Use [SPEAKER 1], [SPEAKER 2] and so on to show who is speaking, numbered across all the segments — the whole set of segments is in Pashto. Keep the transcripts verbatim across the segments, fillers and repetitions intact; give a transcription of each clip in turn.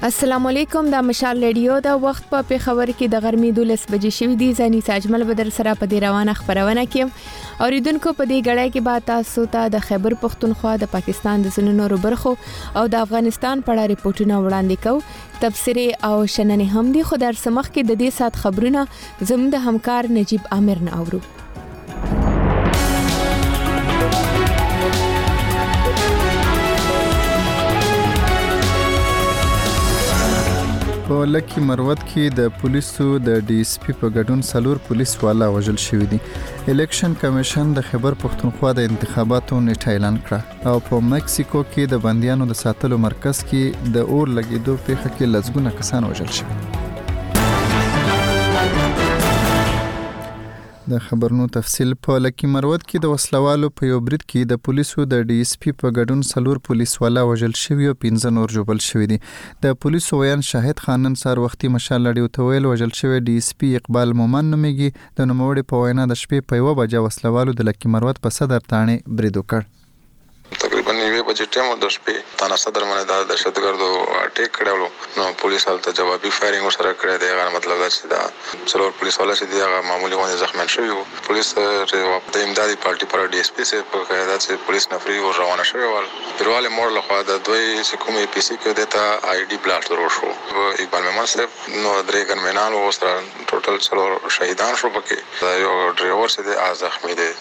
[SPEAKER 1] السلام علیکم. د مشال رادیو د وخت په پیښور کې د غرمې دولس بجې شوې دي. زنی ساجمل بدر سره په دې روانه خبرونه کې اوریدونکو په دې غړای کې به تاسو ته د خیبر پختونخوا د پاکستان د سنونو برخو او د افغانستان په اړه ریپورتونه وړاندې کوو. تفسیری او شننې هم دي. خو در سمخ کې د دې سات خبرونه زموږ د همکار نجیب عامر نه اورو.
[SPEAKER 2] په لکی مروت کې د پولیسو د ډي اس پی په ګډون سلور پولیس والا وژل شوی دي. الیکشن کمیشن د خیبر پختونخوا د انتخاباتو نیټه اعلان کړه او په مکسیکو کې د بندیانو د ساتلو مرکز کې د اور لګیدو پیښه کې لږونه کسان وژل شوي. د خبرونو تفصیل. په لکی مروت کې د وسلوالو په یو برید کې د پولیسو د ډي اس پی په ګډون سلور پولیس والا وژل شوی او پنځه نور ژوبل شوی دي. د پولیسو ویان شاهد خانن سار وختي مشال لړیو ته ویل وژل شوی ډي اس پی اقبال مومن نومېږي. د نوموړي په وینا د شپې په یو بجه وسلوالو د لکی مروت په صدر تانې برید وکړ.
[SPEAKER 3] تقریبا یوه بجې ټیم د شپې تانا صدر باندې د دهشتګردو اٹیک کړو. نو پولیس حالت جوابي فایرینګ سره کړی دی. غواړم مطلب دا چې دا څلور پولیس والا چې دی هغه معمولی باندې زخمی شوی وو. پولیس د امدادي پارټي پر ډي اس پی سره په قیادت چې پولیس نفري او روانه شوی ول. پیرواله مور له خوا د دوی حکومت پی سی کې دته آی ډي بلاست ورو شو. اقبال میمن صاحب نو درې ګنمنان او سره ټوټل څلور شهیدان شو. پکې یو ډرایور چې دی زخمی دی.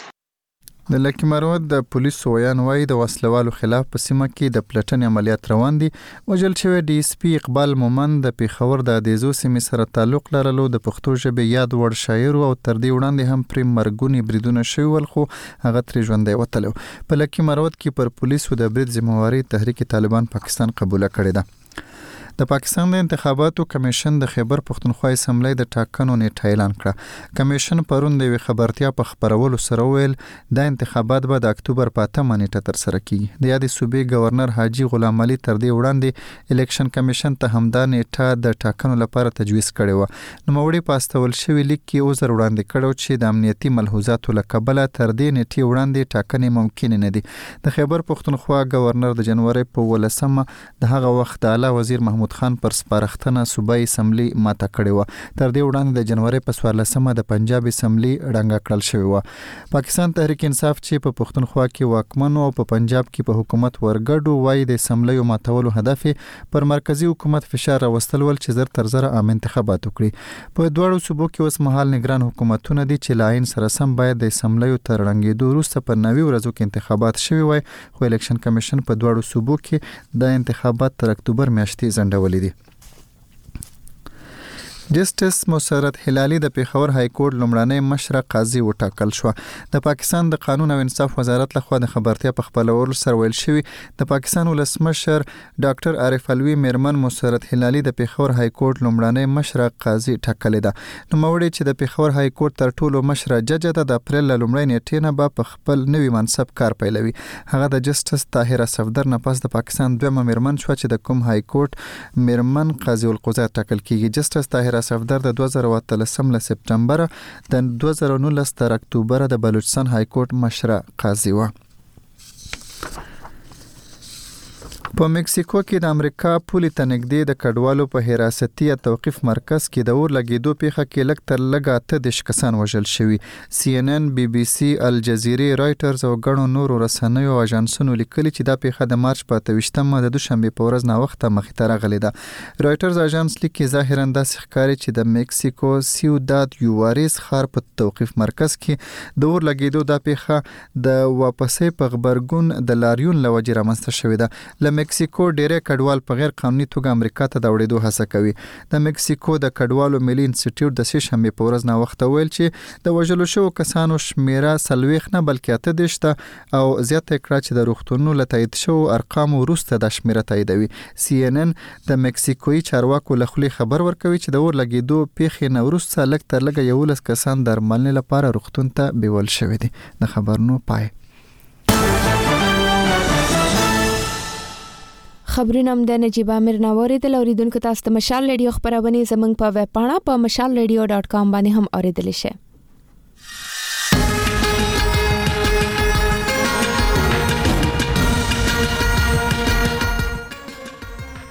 [SPEAKER 2] د لکی مروت د پولیسو ویان وایي د وسلوالو خلاف په سیمه کې د پلټنې عملیات روان دي. وژل شوی ډي اس پی اقبال مومن د پیښور د ادیزو سیمې سره تعلق لرلو. د پښتو ژبې یاد وړ شاعر او تر دې وړاندې هم پرې مرګونی بریدونه شوي ول خو هغه ترې ژوندی وتلو. په لکی مروت کې پر پولیسو د برید ذمہواری تحریک طالبان پاکستان قبول کړې ده. د پاکستان د انتخاباتو کمیشن د خیبر پختونخوا اسمبلی د ټاکنو نیټه اعلان کړه. کمیشن پرون د خبرتیا په خبرولو سره ویل د انتخابات به د اکتوبر په اتمه نیټه تر سره کیږي. د یادې صوبې گورنر حاجی غلام علي تر دې وړاندې الیکشن کمیشن ته همدا نیټه د ټاکنو لپاره تجویز کړې و. نوموړي په استول شوی لیک کې عذر وړاندې کړو چې د امنیتي ملحوظاتو له کبله تر دې نیټې وړاندې ټاکنې ممکن نه دي. د خیبر پختونخوا گورنر د جنوري په ولسمه د هغه وخت د اعلی وزیر محمود خان پر سپارښتنه صوبایي اسمبلی ماته کړې و. تر دې وړاندې د جنوري په څوارلسمه د پنجاب اسمبلی ړنګه کړل شوې و. پاکستان تحریک انصاف چې په پختونخوا کې واکمن او په پنجاب کې په حکومت ورګډو وایي د اسمبلی ماتولو هدف پر مرکزی حکومت فشار راوستل ول چې زر تر زر عام انتخابات وکړي. په دواړو صوبو کې اوس مهال نگران حکومتونه دي چې لاین سره سم باید د اسمبلی تر ړنګېدو وروسته په نوي ورځو کې انتخابات شوي وای. خو الیکشن کمیشن په دواړو صوبو کې د انتخابات تر اکتوبر میاشتې ځنډولې دي. جسټس مسرت هلالي د پیښور های کورټ لومړنی مشره قاضي وټاکل شو. د پاکستان د قانون او انصاف وزارت لخوا د خبرتیا په خپرولو سره ویل شوی د پاکستان ولسمشر ډاکټر عارف علوي میرمن مسرت هلالي د پیښور های کورټ لومړنی مشره قاضي ټاکلې ده. نوموړي چې د پیښور های کورټ تر ټولو مشره جج ده د اپریل لومړۍ نیټې نه به په خپل نوي منصب کار پیلوي. هغه د جسټس طاهره صفدر نه پس د پاکستان دویمه میرمن شو چې د کوم های کورټ میرمن قاضي القضات ټاکل کیږي. جسټس طاهره صفدر د دوه زره اتلسم له سپټمبر د دوه زره نولس تر اکتوبر د بلوچستان های کورټ مشره قاضي و. په مکسیکو کې د امریکا پولې ته نږدې د کډوالو په حراستي توقيف مرکز کې د اور لګیدو پیښه کې لږ تر لږه اته دېرش کسان وژل شوي. سی ان ان، بي بي سي، الجزیرې، رایټرز او ګڼو نورو رسنیو او اژانسونو لیکلي چې دا پیښه د مارچ په اته ویشتمه د دوشنبې په ورځ ناوخته مخې ته راغلې ده. رایټرز اژانس لیکي ظاهرا داسې ښکاري چې د مکسیکو سیوداد یواريس ښار په توقيف مرکز کې د اور لګیدو دا پیښه د واپسې په خبرګون د لاریون لوجې رامنځته شوې ده. مکسیکو ډېری کډوال په غیر قانوني توګه امریکا ته د وړېدو هڅه کوي. د مکسیکو د کډوالو ملي انسټیټیوټ د سې شنبې په ورځ ناوخته ویل چې د وژلو شوو کسانو شمیره څلوېښت نه بلکې اته دېرش ته او زیاته کړه چې د روغتونونو له تایید شوو ارقامو وروسته دا شمیره تاییدوي. سی ان ان د مکسیکوي چارواکو له خولې خبر ورکوي چې د اور لګېدو پیښې نه وروسته لږ تر لږه یولس کسان درملنې لپاره روغتون ته بیول شوي دي. د خبرونو پای.
[SPEAKER 1] خبرونه هم د نجیب عامر ناوړي د اوریدونکو تاسو ته مشال رادیو خبرونه زمنګ په ویب پاڼه په مشال رادیو ډاٹ کام باندې هم اوریدل شي.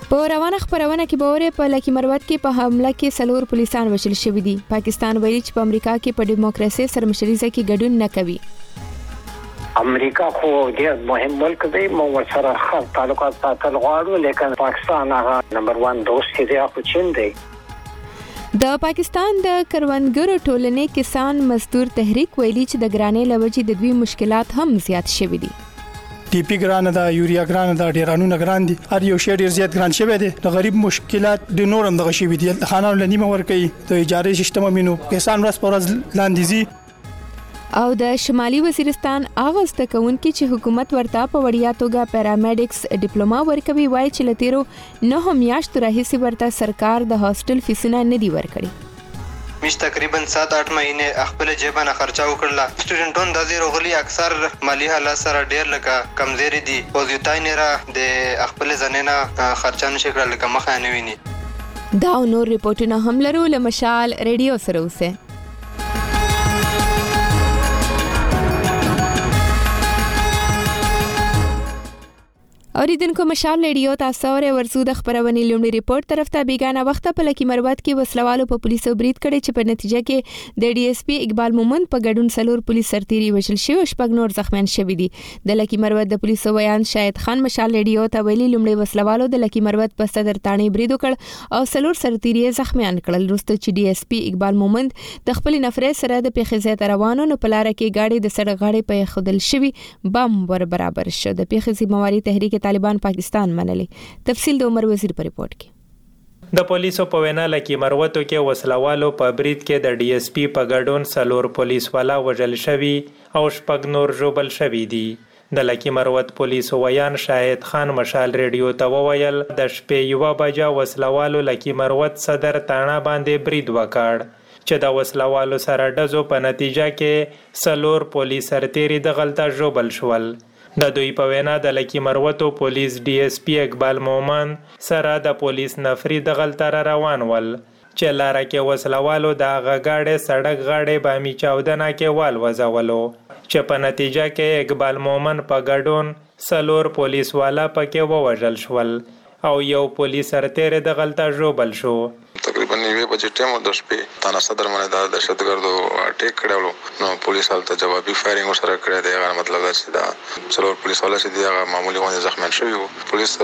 [SPEAKER 1] په روانه خبرونه کې به وره په لکی مروت کې په حمله کې سلور پولیسان وشل شوې دي. پاکستان ویلي چې په امریکا کې په ډیموکراسي سرمشريزه کې ګډون نه کوي.
[SPEAKER 4] امریکا خو ډېر مهم ملک دی، مو ورسره ښه تعلقات ساتل غواړو، لیکن پاکستان هغه نمبر ون دوست دی خو چین دی.
[SPEAKER 1] د پاکستان د کروندګرو ټولنې کسان مزدور تحریک ویلي چې د ګرانۍ لوجې د دوی مشکلات هم زیات شوي دي.
[SPEAKER 5] ټي پی ګران ده، یوریا ګران ده، ډیرانونه ګران دي، هر یو شی ډیر زیات ګران شوی دی. د غریب مشکلات د نورم دغه شی دي، خانانو لنیمه ور کوي، د اجاره سیستم مينو کسان راس پرز لاندېزي.
[SPEAKER 1] او د شمالي وزیرستان اغوسته کوونکې چې حکومت ورته په وړیا توګه پیرامډکس ډیپلوما ورکوي، وایي چې لتیرو نه میاشتو راهیسې ورته سرکار د هاستل فیسونه نه دی ورکړي.
[SPEAKER 6] مش تقریبا سات آٹھ مہینے خپل جیبانه خرچه وکړله. سټوډنټون د زیرو غلي اکثر مالی حالات سره ډیر لکه کمزوري دي، او زیاتای نه را د خپل ځنینه خرچه نشي کړل لکه مخه نه ویني.
[SPEAKER 1] دا نور ریپورتونه هم لرو له مشال ریډیو سره اوسه. اوریدونکو مشال ریډیو تاسو اورئ ورسو د خبرونې لومړی ریپورت طرف ته بیگانه وخت په لکی مروت کې وسلوالو په پولیسو برید کړي چې په نتیجه کې د ډي اس پی اقبال مومند په ګډون سلور پولیس سرتيري وشل شي او شپږ نور زخمیان شوي دي. د لکی مروت د پولیسو ویان شاهد خان مشال ریډیو ته ویلي لومړی وسلوالو د لکی مروت په صدر تانی برید وکړ او سلور سرتيري زخمیان کړل. وروسته چې ډي اس پی اقبال مومند د خپل نفرې سره د پیښې ځای روانو نو په لار کې گاډي د سړک غاړې په خودل شوی بم ور برابر شو. د پیښې ذمہواری تحریک طالبان پاکستان منلي. تفصیل د عمر وزیر په ریپورت کې.
[SPEAKER 7] د پولیسو په وینا لکی مروتو کې وسلوالو په برید کې د ډي اس پی په ګډون سلور پولیس والا وژل شوی او شپږ نور ژوبل شوی دي. د لکی مروت پولیسو ویان شاهد خان مشال ریډیو ته وویل د شپې یو بجا وسلوالو لکی مروت صدر تانا باندې برید وکړ چې د وسلوالو سره ډزو په نتیجه کې سلور پولیس سرتيري د غلطه ژوبل شول. د دوی په وینا د لکی مروتو پولیس ډي اس پی اقبال مومن سره د پولیس نفری د غلطه را روان ول چې لاره کې وسلوالو د غاړې سړک غاړې بامی چاودنه کې وال وزولو چې په نتیجه کې اقبال مومن په ګډون سلور پولیس والا پکې ووژل شول او یو پولیس سرتيري د غلطه ژوبل شو.
[SPEAKER 3] تقریبا یوه بجې ټیم د شپې تانا صدر باندې د دهشتګردو اٹیک کړو، نو پولیس حالت جوابي فایرینګ سره کړی دی. هغه مطلب دا چې دا څلور پولیس والا چې دی هغه معمولی غونډه زخمیان شوی وو. پولیس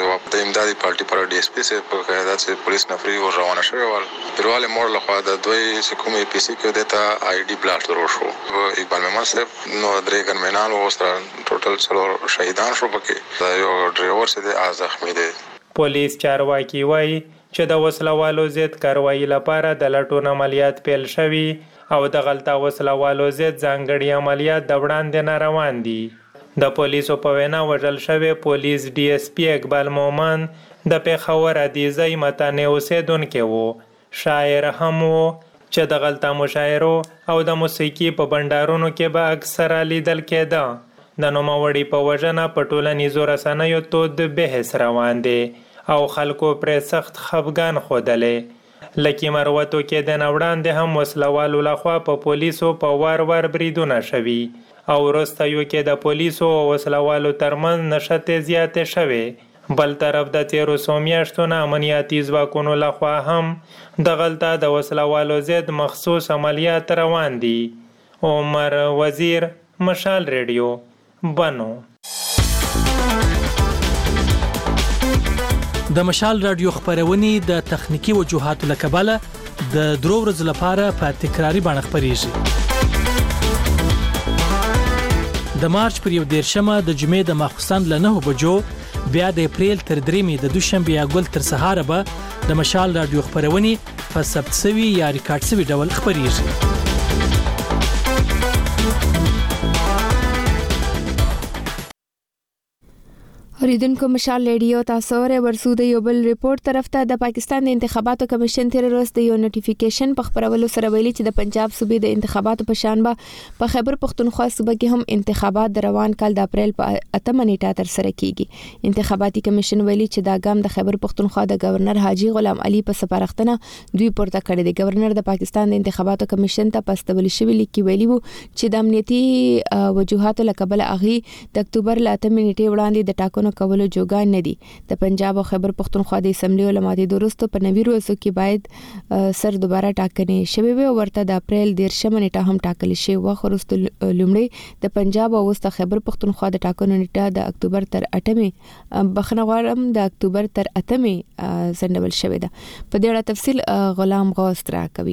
[SPEAKER 3] د امدادي پارټي پر ډي اس پی سره په قیادت سره پولیس نفری ور روانه شوی ول. پرواله مور له خوا د دوی حکومت پی سي کې دته آی ډي بلاست ورو شو. اقبال مومن صاحب نو درې ګنمنان وو سره ټوټل څلور شهیدان شو پکې. دا یو ډرایور چې دی زخمی دی.
[SPEAKER 7] پولیس چارواکي وایي چې د وسلوالو ضد کاروایی لپاره د لټون عملیات پیل شوي او د غلطه وسلوالو ضد ځانګړي عملیات د وړاندې نه روان دي. د پولیسو په وینا وژل شوی پولیس ډي اس پی اقبال مومن د پیښور ادیزی متانه اوسیدونکو وو. شاعر هم وو چې د غلطه مشاعرو او د موسیقي په بندرونو کې به اکثره لیدل کېده. د نوموړي په وژنه په ټولنیزو رسنیو تود بحث روان دی او خلکو پر سخت خفګان خوده. لکی مروتو کې د نوړاندې هم وسلوالو لخوا په پولیسو په وار وار بریدونه شوي او وروستیو کې د پولیسو او وسلوالو ترمنځ نښتې زیاتې شوې. بل طرف د تیرو څو میاشتو نه امنیتي ځواکونو لخوا هم د غلطه د وسلوالو ضد مخصوص عملیات روان دي. عمر وزیر، مشال ریډیو، بنو.
[SPEAKER 8] د مشال رادیو خبرونه د تخنیکی وجوهاتو لکباله د درو ورځې لپاره په تکراری باندې خبريږي. د مارچ پر یو دیرشمه د جمعې د ماخستان له نه بجو بیا د اپریل تر دریمې د دوشنبه یا ګل تر سهار به د مشال رادیو خبرونه په ثبت شوی یا ریکارډ شوی ډول خبريږي.
[SPEAKER 1] اوریدونکو مشال ریډیو تاسو اورئ ورسو د یو بل ریپورت طرف ته. د پاکستان د انتخاباتو کمیشن تیر ورځ د یو نوټیفیکیشن په خبرولو سره ویلي چې د پنجاب صوبې د انتخاباتو په شان به په خیبر پختونخوا صوبه کې هم انتخابات د روان کال د اپریل په اتمه نیټه تر سره کیږي. انتخاباتي کمیشن ویلي چې دا ګام د خیبر پختونخوا د گورنر حاجی غلام علي په سپارښتنه دوی پورته کړی دی. گورنر د پاکستان د انتخاباتو کمیشن ته پستول شوی لیک ویلي وو چې د امنیتي وجوهاتو لکبل اغي د اکتوبر ل اتمه نیټه وړاندې د ټاکنو کارونو کولو جوګان نه دي. د پنجاب او خیبر پختونخوا د اسمبلی علماء دوستو په نوي ورځو کې باید سر دوباره ټاکنې شوي وي او ورته د اپریل دیرشمه نیټه هم ټاکل شوې وه. خو وروسته لومړی د پنجاب او وروسته خیبر پختونخوا د ټاکنو نیټه د اکتوبر تر اټمې بخښنه غواړم د اکتوبر تر اتمې ځنډول شوې ده. په دې اړه تفصیل غلام غوث راکوي.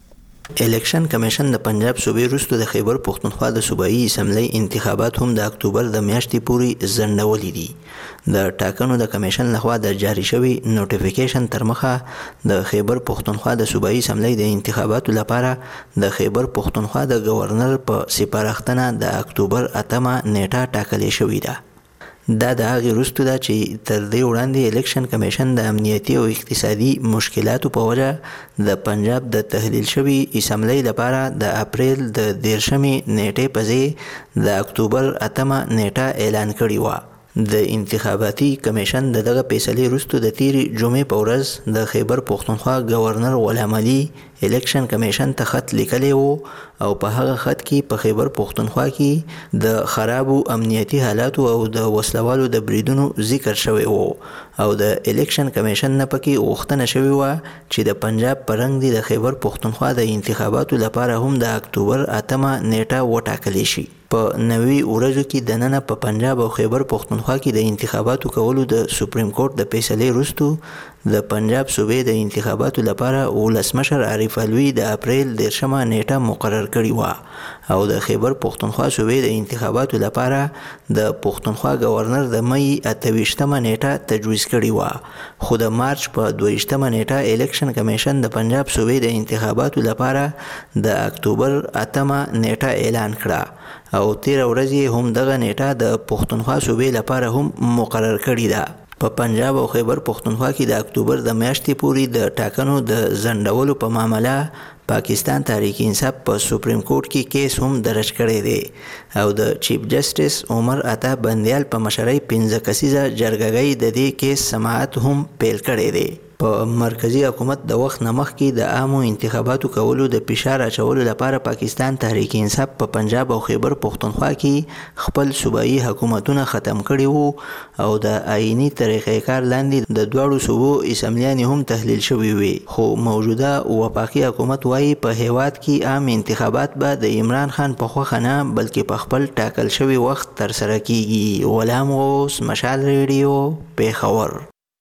[SPEAKER 9] الیکشن کمیشن د پنجاب صوبې وروسته د خیبر پختونخوا د صوبایي اسمبلی انتخابات هم د اکتوبر د میاشتې پورې ځنډولي دي. د ټاکنو د کمیشن لخوا د جاری شوی نوټیفیکیشن تر مخه د خیبر پختونخوا د صوبایي اسمبلی د انتخاباتو لپاره د خیبر پختونخوا د گورنر په سپارښتنه د اکتوبر اتمه نیټه ټاکلې شوې ده. دا د هغې وروسته ده چې تر دې وړاندې الیکشن کمیشن د امنیتي او اقتصادي مشکلاتو په وجه د پنجاب د تحلیل شوي اسمبلی لپاره د اپریل د دیرشمې نیټې په ځای د اکتوبر اتمه نیټه اعلان کړې وه. د انتخاباتي کمیشن د دغه فیصلې وروسته د تیرې جمعې په ورځ د خیبر پختونخوا گورنر غلام علي الیکشن کمیشن ته خط لیکلی و او په هغه خط کې په خیبر پختونخوا کې د خرابو امنیتي حالاتو او د وسلوالو د بریدونو ذکر شوی و او د الیکشن کمیشن نه پکې غوښتنه شوې وه چې د پنجاب په رنګ د خیبر پختونخوا د انتخاباتو لپاره هم د اکتوبر اتمه نیټه وټاکلی شي. په نوي ورځو کې دننه په پنجاب او خیبر پختونخوا کې د انتخاباتو کولو د سپریم کورټ د فیصلې وروسته د پنجاب صوبې د انتخاباتو لپاره ولسمشر عارف علوي د اپریل دیرشمه نیټه مقرر کړې وه او د خیبر پختونخوا صوبې د انتخاباتو لپاره د پختونخوا گورنر د مئی اته‌ویشتمه نیټه تجویز کړې وه. خو د مارچ په دویشتمه نیټه الیکشن کمیشن د پنجاب صوبې د انتخاباتو لپاره د اکتوبر اتمه نیټه اعلان کړه او تیر ورځ هم دغه نیټه د پختونخوا صوبې لپاره هم مقرر کړې ده. په پنجاب او خیبر پختونخوا کې د اکتوبر د میاشتې پورې د ټاکنو د ځنډولو په معامله پاکستان تحریک انصاف په سپریم کورټ کې کیس هم درج کړی دی او د چیف جسټس عمر عطا بندیال په مشرۍ پنځه کسیزه جرګګۍ د دې کیس سماعت هم پیل کړی دی. په مرکزی حکومت د وخت نه مخکې د عامو انتخاباتو کولو د فشار اچولو لپاره پاکستان تحریک انصاف په پنجاب او خیبر پختونخوا کې خپل صوبایي حکومتونه ختم کړي وو او د آئینی طریقې کار لاندې د دواړو صوبو اسمبلیانې هم تحلیل شوي وي. خو موجوده وفاقي حکومت وایي په هیواد کې عام انتخابات به د عمران خان په خوښه نه بلکې په خپل ټاکل شوي وخت ترسره کیږي. غلام غوث، مشال ریډیو، پیښور.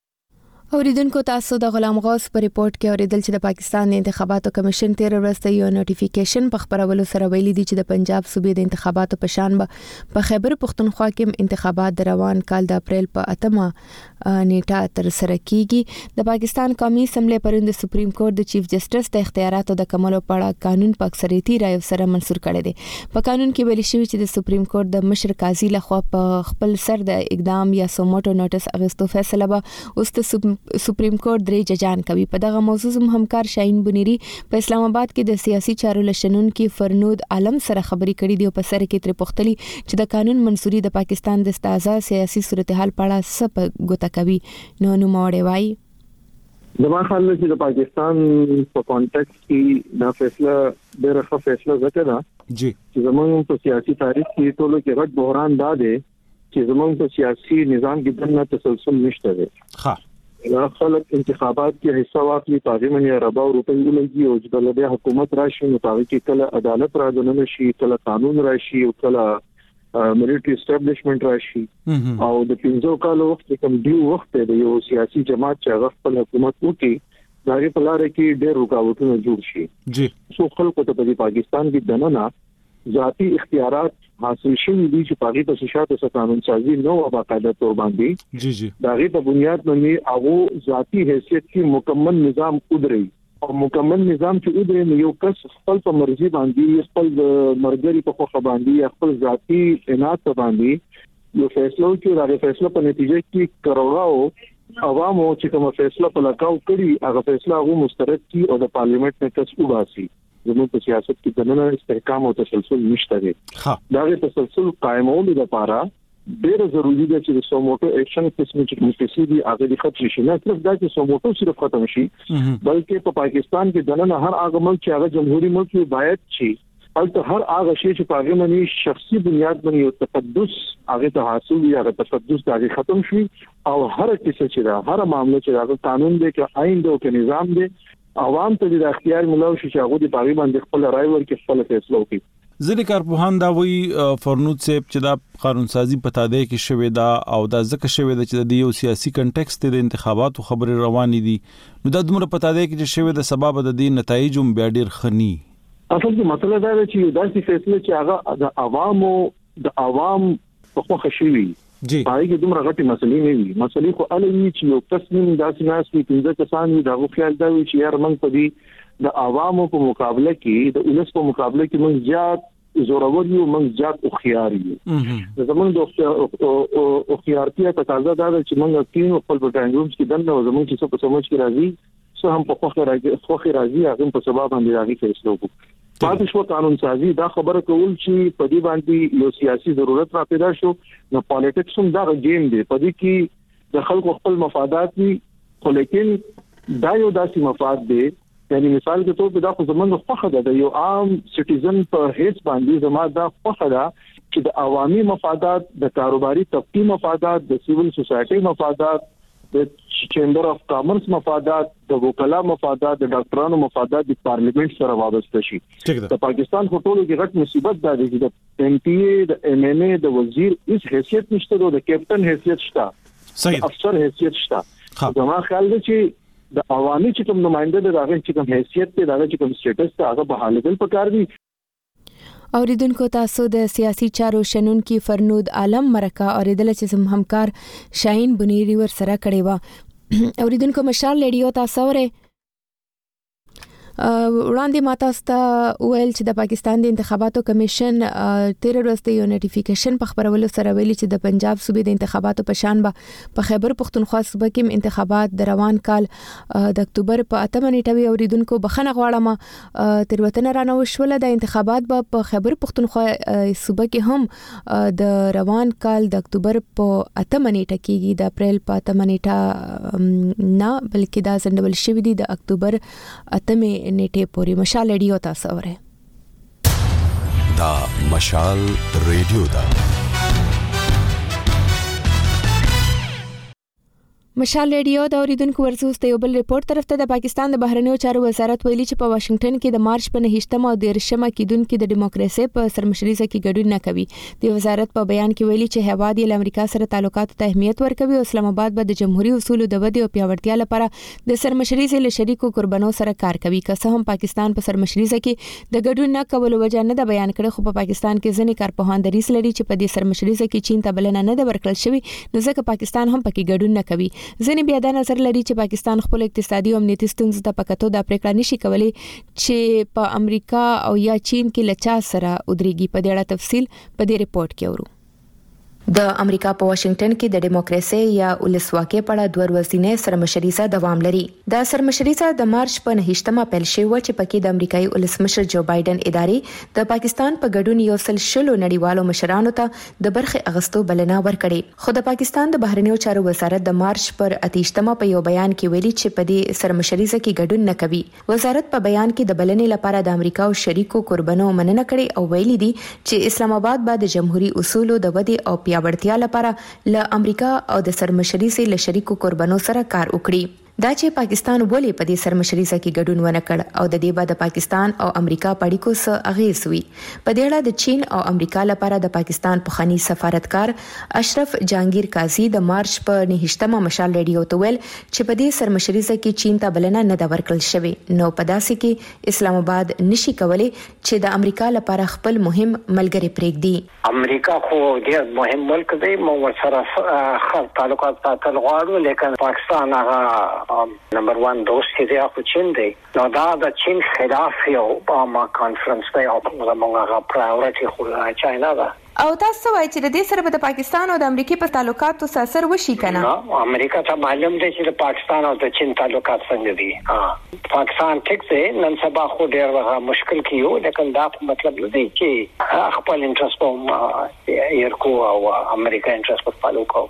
[SPEAKER 1] اوریدونکو تاسو د غلام غوث په ریپورت کې اوریدل چې د پاکستان د انتخاباتو کمیشن تیر ورځ یو نوټیفیکیشن په خبرولو سره ویلي دي چې د پنجاب صوبې د انتخاباتو په شان به په خیبر پختونخوا کې انتخابات د روان کال د اپریل په اتمه نیټه تر سره کیږي. د پاکستان قومي اسمبلی پرون د سپریم کورټ د چیف جسټس د اختیاراتو د کمولو په اړه قانون په اکثریتي رایو سره منسوخ کړی دی. په قانون کې ویل شوی چې د سپریم کورټ د مشر قاضي لخوا په خپل سر د اقدام یا سوموټو نوټس اغستو فیصله به اوس د سپریم کورټ درې ججان کوي. په دغه موضوع هم همکار شاهین بنيري په اسلام آباد کې د سیاسي چارو لشنون کې فرنود عالم سره خبري کړې دی او په سر کې تر پختلی چې د قانون منسوري د پاکستان د تازه سیاسي صورتحال په اړه څه ګوته کوي. نو نو موړې وایي
[SPEAKER 10] زما خیال دی چې د پاکستان په کانټیکس کې دا فیصله ډېره ښه فیصله وکړه ده جی چې زموږ په سیاسي تاریخ کې ټولو کې غټ بحران دا دی چې زموږ په سیاسي نظام کې دنه تسلسل نشته دی. ها خلک انتخابات کې حصہ واخلي تقریبا یا ربع روپۍ ولګي او چې بلدي حکومت راشي نو هغه کې کله عدالت راځنه شي کله قانون راشي او کله ملټری اسټابلیشمنت راشي او د پنځو کالو وخت کوم دی وخت دی یو سیاسي جماعت چې هغه خپل حکومت وکړي دغه په لار کې ډېر رکاوټونه جوړ شي جی سو خلکو ته په پاکستان کې دننه ذاتی اختیارات حاصل شوي دي چې پاغي په شاته څخه قانون سازي نو او باقاعده تور باندې جی جی دغه په بنیاد باندې هغه ذاتی حیثیت کې مکمل نظام ودري او مکمل نظام چې ودري نو یو کس خپل په مرزي باندې خپل مرګري په خو باندې خپل ذاتی عنایت باندې یو فیصله کوي دا فیصله په نتیجه کې کروڑاو عوامو چې کوم فیصله په لکاو کړي هغه فیصله هغه مسترد کی او د پارلیمنت نه کس وباسي. زموږ په سیاست کې دننه استحکام او تسلسل نشته دی. دا تسلسل قائمولو لپاره ډېر ضروری دی چې سوموټو اکشن قسم چې مستثی دي هغه د ختم شي نه صرف دا چې سوموټو صرف ختم شي بلکې په پاکستان کې دننه هر هغه ملک چې هغه جمهوریت ملک باید شي البته هر هغه شی چې په هغه باندې شخصي بنیاد باندې یو تقدس هغه ته حاصل وي، هغه تقدس هغه ختم شي او هر کیسه چې دا هر معاملې چې دا قانون دی که آئین دی او که نظام دی، عوام ته د اختیار ملو شي چې هغه د پاغي باندې خپل رائے ورکړي، خپل فیصله وکړي.
[SPEAKER 11] ځینې کارپوهان دا وایي فرنود صاحب چې دا قانون سازي په تادیه کې شوې ده او دا ځکه شوې ده چې د یو سیاسي کنټکست د انتخاباتو خبرې روانې دي، نو دا دومره په تادیه کې چې شوې ده سبب د دې نتایج هم بیا ډېر خني.
[SPEAKER 10] اصل کې مسله دا ده چې یو داسې فیصله چې هغه د عوامو د عوام په خوښه شي جی پای کې دومره غټي مسلې نه وي. مسلې خو الوی چې یو تصمیم داسې ناس وي پنځه کسان وي دا خو خیال دا وي چې یار موږ په دې د عوامو په مقابله کې د ولس په مقابله کې موږ زیات زورور یو، موږ زیات خوخيار یو. زمونږ د خوخيارتیا تقاضا دا ده چې موږ کینو خپل پټانګومز کې دنه زمونږ چې څه په سمج کې راځي څه هم په خوخه راځي خوخه راځي هغه په سبب باندې راځي فیصله وکړو. پاتې شو قانون سازي دا خبره کول چې په دې باندې یو سیاسي ضرورت را پیدا شو، نو پالیټکس هم دا گیم دی، په دې کې د خلکو خپل مفادات دي، خو لیکن دا یو داسې مفاد دی، یعنی مثال کے طور په دا خو زمونږ خوخه ده د یو عام سټیزن په هیڅ باندې زما دا خوخه ده چې د عوامي مفادات، د کاروباري طبقي مفادات، د سیویل سوسایټي مفادات، د چیمبر اف کامرس مفادات، د وکلا مفادات، د ډاکټرانو مفادات د پارلیمنت سره وابسته شي. د پاکستان په ټولو کې غټ مصیبت دا دی چې د ایم پی ای، د ایم این ای، د وزیر هیڅ حیثیت نشته، د کیپټن حیثیت شته، صحیح افسر حیثیت شته. زما خیال دی چې د عوامي چې کوم نمائنده د هغه چې کوم حیثیت ته د هغه چې کوم سټیټس ته هغه بحال کول پکار دي.
[SPEAKER 1] اوریدونکو تاسو د سیاسي چارو شنونکي فرنود عالم مرکه اوریدل چې زم همکار شاهین بنيري ور سره کړي وا. اوریدونکو مشال ریډیو تاسو وره وړاندې ماته ستا ویل چې د پاکستان د انتخاباتو کمیشن تیر ورځ یو نوټیفیکیشن په خبرولو سره ویلي چې د پنجاب صوبې د انتخاباتو په شان به په خیبر پختونخوا صوبه کې انتخابات د روان کال د اکتوبر په اتمه نیټه وي. اوریدونکو بخښنه غواړم تیروتنه رانه وشوله، د انتخابات به په خیبر پختونخوا صوبه کې هم د روان کال د اکتوبر په اتمه نیټه کېږي، د اپریل په اتمه نیټه نه بلکې دا ځنډول شوی دی د اکتوبر اتمه نیټه پورې. مشال ریډیو تاسو اوره دا مشال ریډیو دا مشال ریډیو د اوریدونکو ورزوس ته یو بل ریپورت طرف ته د پاکستان د بهرنیو چارو وزارت ویلي چې په واشنگټن کې د مارچ په نهشتمه او دیرشمه کېدونکو د دیموکراسي په سرمشريزه کې ګډون نه کوي. د وزارت په بیان کې ویلي چې هیواد یې له امریکا سره تعلقاتو ته اهمیت ورکوي او اسلام آباد به د جمهوریت اصولو د ودې او پیاوړتیا لپاره د سرمشريزه له شریکو قربانو سره کار کوي. که څه هم پاکستان په سرمشريزه کې د ګډون نه کولو وجه نه د بیان کړي، خو په پاکستان کې ځینې کارپوهان دریځ لري چې په دې سرمشريزه کې چین ته بلنه نه ده ورکړل شوې، نو ځکه پاکستان هم پکې ګډون نه کوي. ځینې بیا دا نظر لري چې پاکستان خپل اقتصادي او امنیتي ستونزو ته پکاتو د پریکړه نشي کولای چې په امریکا او یا چین کې لچا سره ودرېږي. په دې اړه تفصیل په دې ریپورت کې ورو. د امریکا په واشنگټن کې د دیموکراسي یا ولسواکۍ په اړه دوه ورځې سرمشريزه دوام لري. د سرمشريزه د مارچ په نهشتمه پیل شوی و چې پکې د امریکایي ولسمشر جو بایدن ادارې د پاکستان په ګډون یو سل شلو نړیوالو مشرانو ته د برخه اغستو بلنه ورکړي. خو د پاکستان د بهرنیو چارو وزارت د مارچ پر اتیشتمه په یو بیان کې ویلي چې په دې سرمشريزه کې ګډون نه کوي. وزارت په بیان کې د بلنې لپاره د امریکا او شریکو قربانو مننه کړې او ویلي دي چې اسلام آباد به د جمهوریت اصولو د ودې او پیاوړتیا لپاره له امریکا او د سرمشريزه له شریکو قربانو سره کار وکړي. دا چې پاکستان ولې په دې سرمشريزه کې ګډون ونه کړ او د دې بعد د پاکستان او امریکا په اړیکو سره اغیز وی. په دې اړه د چین او امریکا لپاره د پاکستان پخوانی سفارتکار اشرف جهانگیر قاضي د مارچ په نهشتمه مشال ریډیو ته ویل چې په دې سرمشريزه کې چین ته بلنه نه دا ورکړل شوې، نو په داسې کې اسلام آباد نشي کولای چې د امریکا لپاره خپل مهم ملګری پرېږدي.
[SPEAKER 4] امریکا خو ډېر مهم ملک دی، مو ورسره ښه تعلقات ساتل غواړو، لیکن پاکستان هغه نمبر ون دوست دی خو چین دی. نو دا د چین خلاف یو اوباما کانفرنس دی او زموږ هغه پرایورټي خو چاینا ده.
[SPEAKER 1] او تاسو وایي چې د دې سره به د پاکستان او د امریکا په تعلقاتو څه اثر وشي کنه؟
[SPEAKER 4] نو امریکا ته معلوم دی چې د پاکستان او د چین تعلقات څنګه دي. ها پاکستان ټیک دی، نن سبا خو ډېر مشکل کیو، لیکن دا مطلب نه دی چې خپل انټرست په یرکو او امریکا انټرست په فالو کو.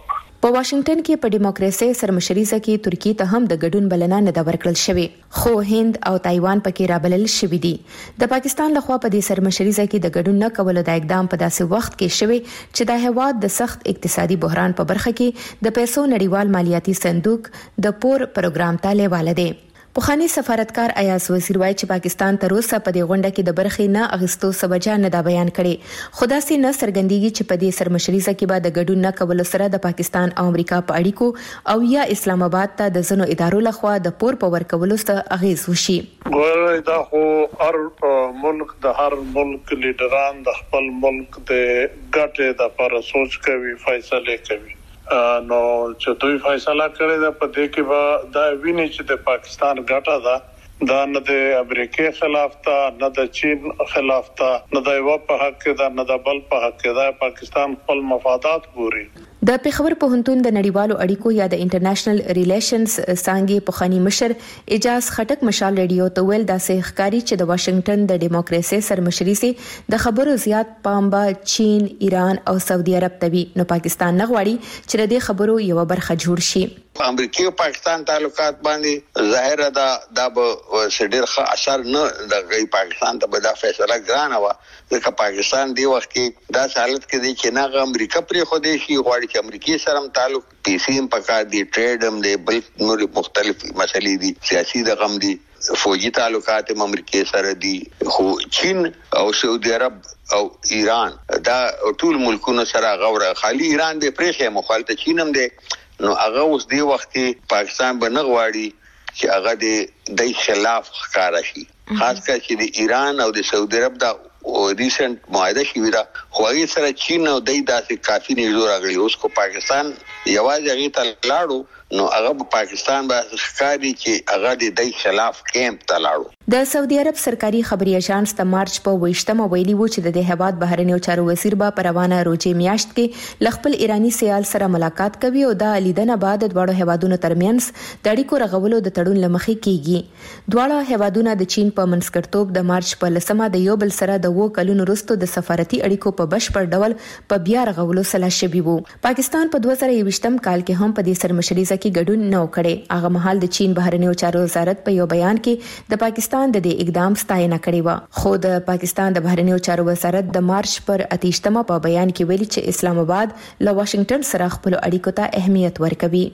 [SPEAKER 1] په واشنگټن کې په دیموکراسي سرمشريزه کې ترکیه ته هم د ګډون بلنه نه دا ورکړل شوې، خو هند او تایوان پکې رابلل شوې دي. د پاکستان لخوا په دې سرمشريزه کې د ګډون نه کولو د اقدام په داسې وخت کې شوی چې د هیواد د سخت اقتصادي بحران په برخه کې د پیسو نړیوال مالیاتي صندوق د پور پروګرام ته لیواله دی. پخوانی سفارتکار ایاز وزیر وایي چې پاکستان تر اوسه په دې غونډه کې د برخې نه اغستو سبجه نه دا بیان کړي، خو داسې نه څرګندېږي چې په دې سرمشريزه کې به د ګډون نه کولو سره د پاکستان او امریکا په اړیکو او یا اسلام آباد ته د ځینو ادارو لخوا د پور په ورکولو څخه اغیز وشي.
[SPEAKER 12] ګوره دا خو هر ملک د هر ملک لیډران د خپل ملک د ګټې د لپاره سوچ کوي، فیصله کوي. نو چې دوی فیصله کړی دا په دې کې به دا ویني چې د پاکستان ګټه ده، دا نه د امریکای خلاف ته، نه د چین خلاف ته، نه د یو په حق کې دا، نه د بل په حق کې دا. پاکستان خپل مفادات ګوري.
[SPEAKER 1] د پیښور پوهنتون د نړیوالو اړیکو یا د انټرنیشنل ریلیشنز څانګې پخوانی مشر اجاز خټک مشال ریډیو ته ویل داسې ښکاری چې د واشنگټن د دیموکراسي سرمشري سي د خبرو زیات پام به چین، ایران او سعودي عرب ته وي، نو پاکستان نه غواړي چې د دې خبرو یو برخه جوړ شي.
[SPEAKER 13] امریکای او پاکستان تعلقات باندې ظاهر ده دا به سډیر ښه اثر نه د غي پاکستان ته به دا فیصله ګرانه و، ځکه پاکستان دی وخت کې دا حالت کې دی چې نه امریکا پرې خو دې شي غواړي چې امریکای سره هم تعلق پیسې هم پکار دي، ټریډ هم دی، بل نور مختلف مسلې دي، سیاسي دغم دي، فوجي تعلقات هم امریکای سره دي. خو چین او سعودي عرب او ایران دا ټول ملکونو سره غوړه، خالي ایران به پرېخه مخالفت چین هم دی. نو هغه اوس دی وخت کې پاکستان به نه غواړي چې هغه د دې خلاف ښکارا شي، خاص کر چې د ایران او د سعودي عرب دا ریسنت معاهده شوی دا، خو هغه سره چین او دای داسې کافي نه جوړ راغلی. اوس کو پاکستان یوازې هغه ته لاړو نو هغه پاکستان به ښکاري چې هغه د دې خلاف کیمپ ته لاړو.
[SPEAKER 1] د سعودي عرب سرکاري خبري اژانس د مارچ په ویشتمه ویلي و چې د دې هیواد بهرنیو چارو وزیر به په روانه روزي میاشت کې لخپل ایرانی سیال سره ملاقات کوي او د لیدنه بعد د دوړو هیوادونو ترمنځ د اړیکو رغولو د تړون لمخې کیږي. دوړو هیوادونو د چین په منځګړتوب د مارچ په لسمه د یو بل سره د وو کلونو وروسته د سفارتي اړیکو په بشپړ ډول په بیا رغولو سلا شوی وو. پاکستان په دوه زره یوویشتم کال کې هم په دې سرمشريزه کې ګډون نه وکړي. هغه مهال د چین بهرنیو چارو وزارت په یو بیان کې د پاکستان د دې اقدام ستاینه کړې و، خو د پاکستان د بهرنیو چارو وزارت د مارچ پر اتیشتمه په بیان کې ویلي چې اسلام آباد له واشنگټن سره خپل اړیکو ته اهمیت ورکوي.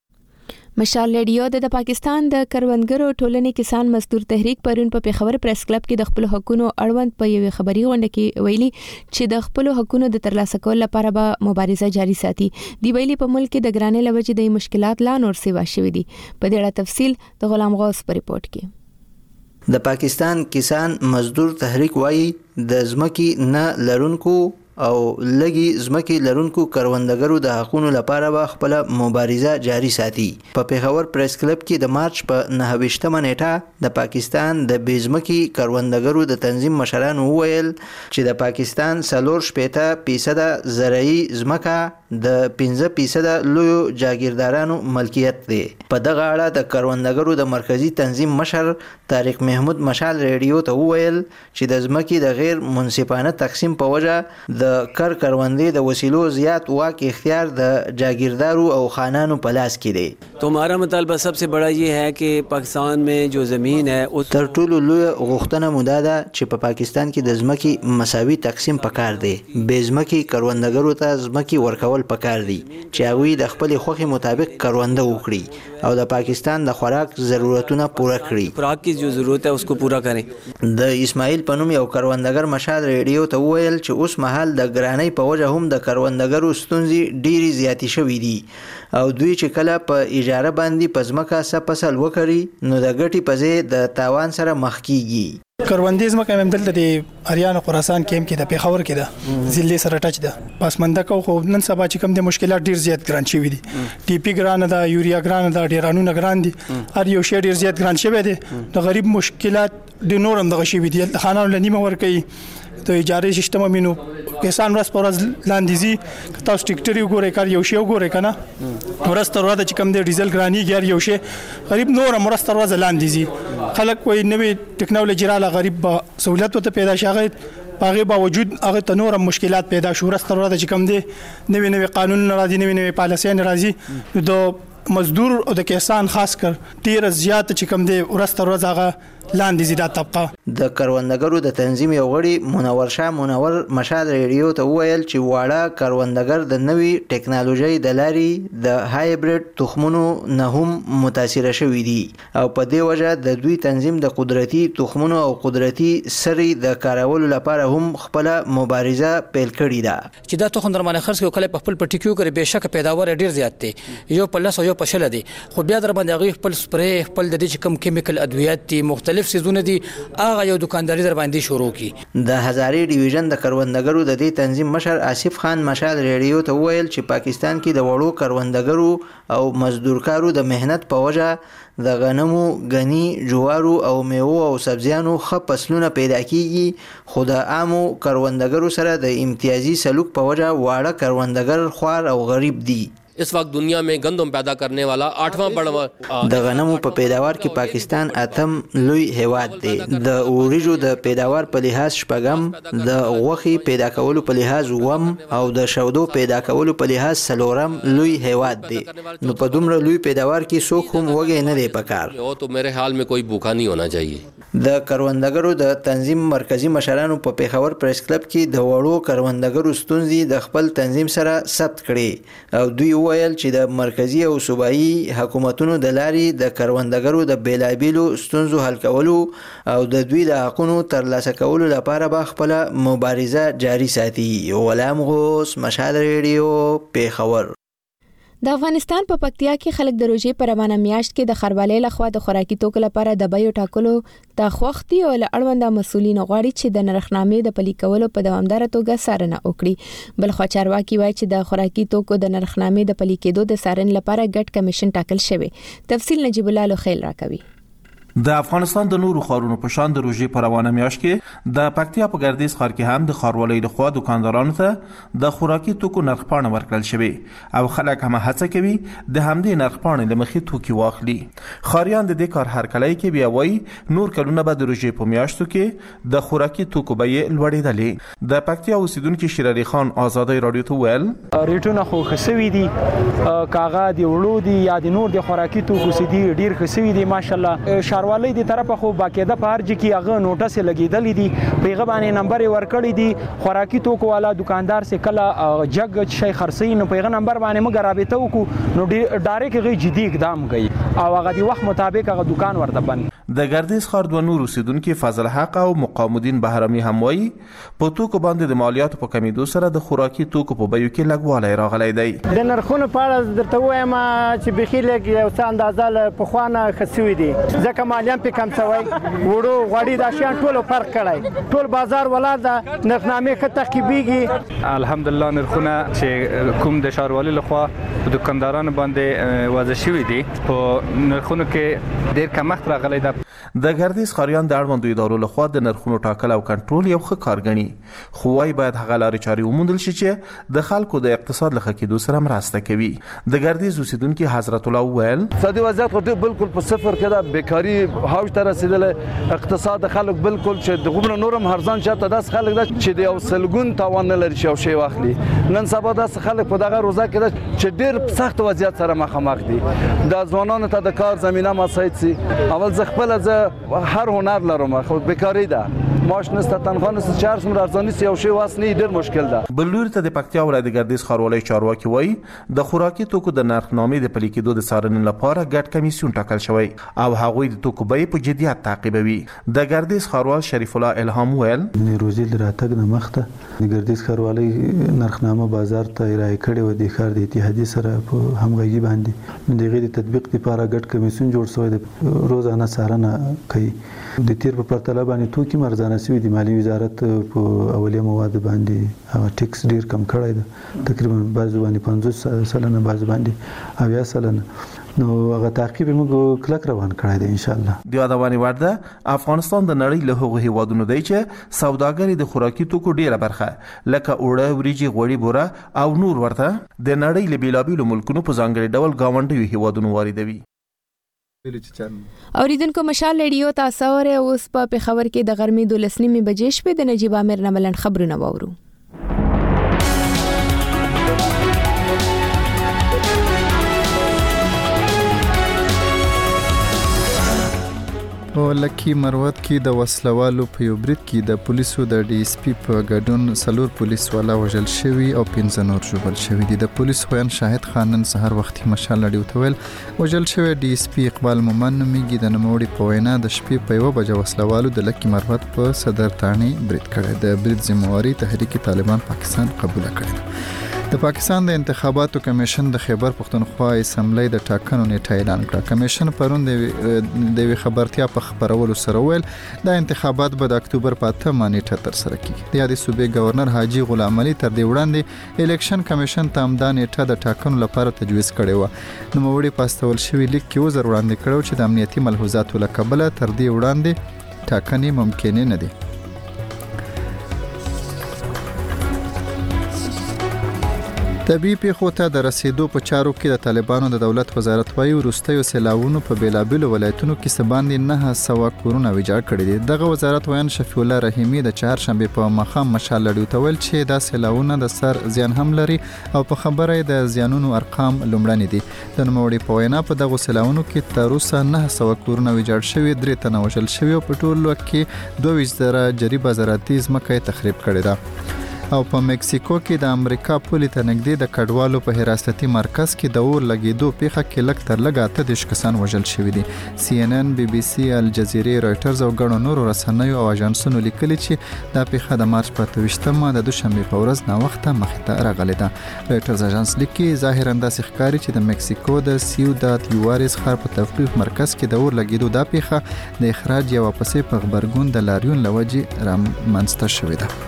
[SPEAKER 1] مشال ریډیو د پاکستان د کروندګرو ټولنې کسان مزدور تحریک پرون په پیښور پریس کلب کې د خپل حقوقو اړوند په یوه خبري غونډه کې ویلي چې د خپل حقوقو د ترلاسه کولو لپاره به مبارزه جاري ساتي. دی ویلي په ملک کې د ګرانۍ لوجې د مشکلات لا نور سیوا شوې دي. په دې اړه تفصیل د غلام غوث په ریپورت کې.
[SPEAKER 9] د پاکستان کسان مزدور تحریک وایي د ځمکې نه لرونکو او لګي ځمکې لرونکو کروندګرو د حقوقو لپاره به خپل مبارزه جاري ساتي. په پیښور پریس کلب کې د مارچ په نهه ویشتمه نیټه د پاکستان د بېځمکې کروندګرو د تنظیم مشرانو وویل چې د پاکستان څلور شپېته فیصده زرعي ځمکه د پنځه فیصده لویو جاګیردارانو ملکیت دی. په دغه اړه د کروندګرو د مرکزی تنظیم مشر طارق محمود مشال ریډیو ته وویل چې د ځمکې د غیر منصفانه تقسیم په وجه د کر کروندې د وسیلو زیات واک اختیار د جاگیردارو او خانانو په لاس کې دی.
[SPEAKER 14] تو ہمارا مطالبہ سب سے بڑا یہ ہے کہ پاکستان میں جو زمین ہے
[SPEAKER 9] تر ټولو لوی غوښتنه مو دا ده چې په پاکستان کې د ځمکې مساوي تقسیم پکار دی. بې ځمکې کروندګرو ته ځمکې ورکول پکار دي چې هغوی د خپلې خوښې مطابق کرونده وکړي او د پاکستان د خوراک ضرورتونه پوره کړي.
[SPEAKER 14] خوراک کی جو ضرورت ہے اس کو پورا کریں.
[SPEAKER 9] د اسماعیل په نوم یو کروندګر مشال ریډیو ته وویل چې اوس مهال د ګرانۍ په وجه هم د کروندګرو ستونزې ډېرې زیاتې شوې دي او دوی چې کله په اجاره باندې په ځمکه څه فصل وکړي نو د ګټې په ځای د تاوان سره مخ کیږي.
[SPEAKER 5] کروندې ځمکه هم دلته د اریان او خراسان کې هم کې د پیښور کې ده ضلع سره ټچ ده. پسمنده کو خو نن سبا چې کوم د مشکلات ډیر زیات ګران شوي دي. ټي پی ګران ده، یوریا ګران ده، ډیرانونه ګران دي، هر یو شی ډیر زیات ګران شوی دی. د غریب مشکلات د نورم دغه شوي دي. خانانو لنیمه ور کوي د اجاره سیستم مينو کسان ورځ پر ورځ لاندې زی تاسو ټیکټری وګورئ کار یو شی وګورئ کنه ورځ تر ورځ چې کم دی ډیزل ګرانی ګر یو شی غریب نور ورځ تر ورځ لاندې زی خلک وایي نوې ټکنالوژي رااله غریب به سہولت ورته پیدا شي هغه هغه باوجود هغه ته نور مشکلات پیدا شو ورسته ورته چې کم دي نوې نوې قانون راځي نوې نوې پالیسۍ راځي د مزدور او د کسان خاص کر ډیر زیات چې کم دي ورسته ورته هغه لاندې زیاده طبقه
[SPEAKER 9] د کروندګرو د تنظیم یو غړي منور شاه منور مشال ریډیو ته ویل چې واړه کروندګر د نوې ټکنالوژي د لاري د هایبرید تخمونو نه هم متاثر شوي دي او په دې وجه د دوی تنظیم د قدرتي تخمونو او قدرتي سري د کارولو لپاره هم خپل مبارزه پیل کړې ده
[SPEAKER 15] چې دا تخم درمانه خرڅ کوي کله په خپل پټیکیو کوي بهشکه پیداوار ډیر زیات دي یو په لاس او یو په شل دي خو بیا در باندې هغه خپل سپری خپل د دې کم کیمیکل ادویات دي مختلف سيزونه دي هغه یو دکانداري در باندې شروع کی
[SPEAKER 9] د هزاري ډیویژن د کروندګرو د دې تنظیم مشر آصف خان مشال ریډیو ته ویل چې پاکستان کې د وړو کروندګرو او مزدورکارو د مهنت په وجه د غنمو غني جوارو او میوه او سبزیانو ښه فصلونه پیدا کیږي خو د عامو کروندګرو سره د امتیازي سلوک په وجه واړه کروندګر خوار او غریب دي
[SPEAKER 16] इस वक्त दुनिया में गंदम पैदा करने वाला आठवां बड़ा
[SPEAKER 9] د غنمو په پیداوار کې پاکستان اتم لوی هیواد دی د اوریجو د پیداوار په لحاظ شپږم د غوخي پیدا کولو په لحاظ وم او د شودو پیدا کولو په لحاظ سلورم لوی هیواد دی نو په دومره لوی پیداوار کې څوک هم وګي نه دی پکار
[SPEAKER 16] او تو میرے حال में कोई भूखा नहीं होना चाहिए
[SPEAKER 9] د کروندګرو د تنظیم مرکزی مشرانو په پیښور پریس کلب کې د وړو کروندګرو ستونزې د خپل تنظیم سره ثبت کړي او دوی ویل چې د مرکزی او صوبایي حکومتونو د لاري د کروندګرو د بیلابیلو ستونزو حل کولو او د دوی د حقونو ترلاسه کولو لپاره به خپل مبارزه جاري ساتي. غلام غوث مشال ریډیو پیښور.
[SPEAKER 1] د افغانستان په پکتیا کې خلک د روزي پر روانه میاشت کې د خروالې لخوا د خوراکي توکو لپاره د بیو ټاکلو د خوختي او اړونده مسولین غواړي چې د نرخنامې د پلي کولو په دوامدار توګه څارنه وکړي. بل خو چارواکي وایي چې د خوراکي توکو د نرخنامې د پلي کېدو د څارنې لپاره ګډ کمیشن ټاکل شوی. تفصیل نجیب الله لوخیل راکوي.
[SPEAKER 17] د افغانستان د نورو ښارونو په شان د روزي په روانه میاشت کې د پکتیا په ګردیز ښار کې هم د ښاروالۍ لخوا دکاندارانو ته د خوراکي توکو نرخپاڼه ورکړل شوې او خلک هم هڅه کوي د همدې نرخپاڼې له مخې توکي واخلي. ښاریان د دې کار هرکلی کې بیا وایي نور کلونه به د روزي په میاشتو کې د خوراکي توکو بیې لوړېدلې. د پکتیا اوسیدونکي شیر علي خان آزادۍ راډیو ته ویل
[SPEAKER 18] ریټونه خو ښه سوي دي کاغه د وړو دي یا د نور د خوراکي توکو سي دي ډیر ښه سوي دي ماشاءالله. ښاروالۍ دی طرفه خو باقاعده په هر ځای کې هغه نوټس لګیدلې دي پیغه باندې نمبر ورکړی دي خوراکي توکو والا دکاندار سه کله جګ شي خرڅي نو پیغه نمبر باندې موږ رابطه وکړو نو ډایرکټ غي جدي اقدام کوي او هغه دی وخت مطابق هغه دکان ورته بند.
[SPEAKER 17] د ګردیز ښار دوه نور اوسیدونکو فضل حق او مقام الدین بهرامي هم وایي په توکو باندې د مالیاتو په کمیدو سره د خوراکي توکو په بیو کې لګوالی راغلی دی.
[SPEAKER 19] د نرخونو په اړه درته وایم چې بخیل یو څه اندازه په خوانه خسوي دي ځکه مالیان په کم شوی وړو غوړي د شان ټولو فرق کړی ټول بازار ولر د نرخنامې ک تقیبيږي.
[SPEAKER 20] الحمدلله نرخونه چې کوم د ښاروالۍ لخوا په دکاندارانو باندې وضع شوی دي په نرخونو کې ډیر کمښت راغلی دی.
[SPEAKER 17] د ګردیز ښاریان د اړوندو ادارو لخوا د نرخونو ټاکل او کنټرول یو ښه کار ګڼي خو وايي باید هغه لارې چارې وموندل شي چې د خلکو د اقتصاد له ښه کېدو سره مرسته کوي. د ګردیز اوسیدونکي حضرت الله وویل
[SPEAKER 21] اقتصادي وضعیت خو بالکل په صفر کې ده بیکاري هاوش ته رسیدلې اقتصاد خلک بالکل چې د غوړو نورم هرزان شته داس خلک ده چې د یو سلګون تاوان نه لري او شی واخلي. نن سبا داس خلک په دغه روزه کې ده چې ډیر سخت وضعیت سره مخامخ دي. د ځوانانو ته د کار زمينه مساعد سي اول ځ خپل ځ هر هنر لرم خو بیکاری ده ماش نسته تنخواه نسته چارس مر ارزانی سی او شی واسنی ډیر مشکل ده.
[SPEAKER 17] بلور ته د پکتیا ولایت ګردیز ښاروالۍ چارواکي وایي د خوراکي توکو د نرخنامې د پلي کېدو د څارنې لپاره ګډ کمیسیون ټاکل شوی او هغوی د توکو بیې په جدیت تعقیبوي. د ګردیز ښاروال شریف الله الهام ویل
[SPEAKER 22] د روزي د راتګ نه مخته د ګردیز ښاروالۍ نرخنامه بازار ته ارائه کړې و د ښار د اتحادیې سره په همغږي باندې د غیر تطبیق لپاره ګډ کمیسیون جوړ شوی د روزانه څارنه کوي. د تیر په پرتله باندې توکي مرزانه سوي د مالی وزارت په اولیه مواد باندې هغه ټیکس ډیر کم کړی دی تقریبا بعض باندې پنځوس سلنه بعض باندې اویا سلنه نو هغه تعقیب موږ کلک روان کړی دی ان شاء الله.
[SPEAKER 17] د یادوالي وړ ده افغانستان د نړۍ له هغو هیوادونو دی چې سوداګري د خوراکي توکو ډیره برخه لکه اوړه وریجې غوړي بوره او نور ورته د نړۍ له بیلابیلو ملکونو په ځانګړي ډول ګاونډیو هیوادونو واردوي.
[SPEAKER 1] اوریدونکو مشال ریډیو تاسو ور اوس په خبر کې د غرمې د لسنیمه بجې شپې د نجیب عامر نملن خبرونه وورو.
[SPEAKER 2] په لکی مروت کې د وسلوالو په یو برید کې د پولیسو د ډي اس پی په ګډون سلور پولیس والا وژل شوی او پنځه نور ژوبل شوی دي. د پولیس خوان شاهد خان نن سحر وختي مشال لړیو تویل وژل شوی ډي اس پی اقبال مومن میږي د نموړي په وینا د شپې په یو بجه وسلوالو د لکی مروت په صدر تانی برید کړی. د برید ذمہواری تحریک طالبان پاکستان قبول کړی. د پاکستان د انتخاباتو کمیشن د خیبر پختونخوا اسمبلی د ټاکنو نیټه اعلان کړه. کمیشن پرون د خبرتیا په خبرولو سره ویل د انتخابات به د اکتوبر په اتمه نیټه تر سره کیږي. د یادې صوبې گورنر حاجی غلام علي تر دې وړاندې الیکشن کمیشن ته همدا نیټه د ټاکنو لپاره تجویز کړې و. نوموړي پاستول شوی لیک کې وزر وړاندې کړو چې د امنیتي ملحوظاتو له کبله تر دې وړاندې ټاکنې ممکن نه دي. طبي پیښو ته د رسیدو په چارو کې د طالبانو د دولت وزارت وايي وروستیو سیلاوونو په بیلابیلو ولایتونو کې سباندې نه سوا کورونه ویجاړ کړي دي. دغه وزارت وایي شفیع الله رحیمی د چهارشنبه په مخام مشال لړیو ته ویل چې دا سیلاوونه د سر زیان هم لري او په خبره د زیانونو ارقام لومړني دي. د نوموړي په وینا په دغه سیلاوونو کې تر اوسه نه سوا کورونه ویجاړ شوي، درې تنه وژل شوي او په ټول وخت کې دوه ویشت زره جریبه زراعتي ځمکه تخریب کړې ده. او په مکسیکو کې د امریکا پولي ته نږدې د کډوالو په حراستي مرکز کې د اور لګیدو پیښه کې لږ تر لږه اته دېرش کسان وژل شوي دي. سی ان ان، بي بي سي، الجزیرې، رويټرز او ګڼو نورو رسنیو او اژانسونو لیکلي چې دا پیښه د مارچ په اته ویشتمه د دوشنبه په ورځ ناوخته مخې ته راغلې ده. رويټرز اژانس لیکي ظاهرا داسې ښکاري چې د مکسیکو د سیوداد یوارز ښار په تفریح مرکز کې د اور لګیدو دا پیښه د اخراج یا واپسې په خبرګون د لاریون لوجې رامنځته شوې ده.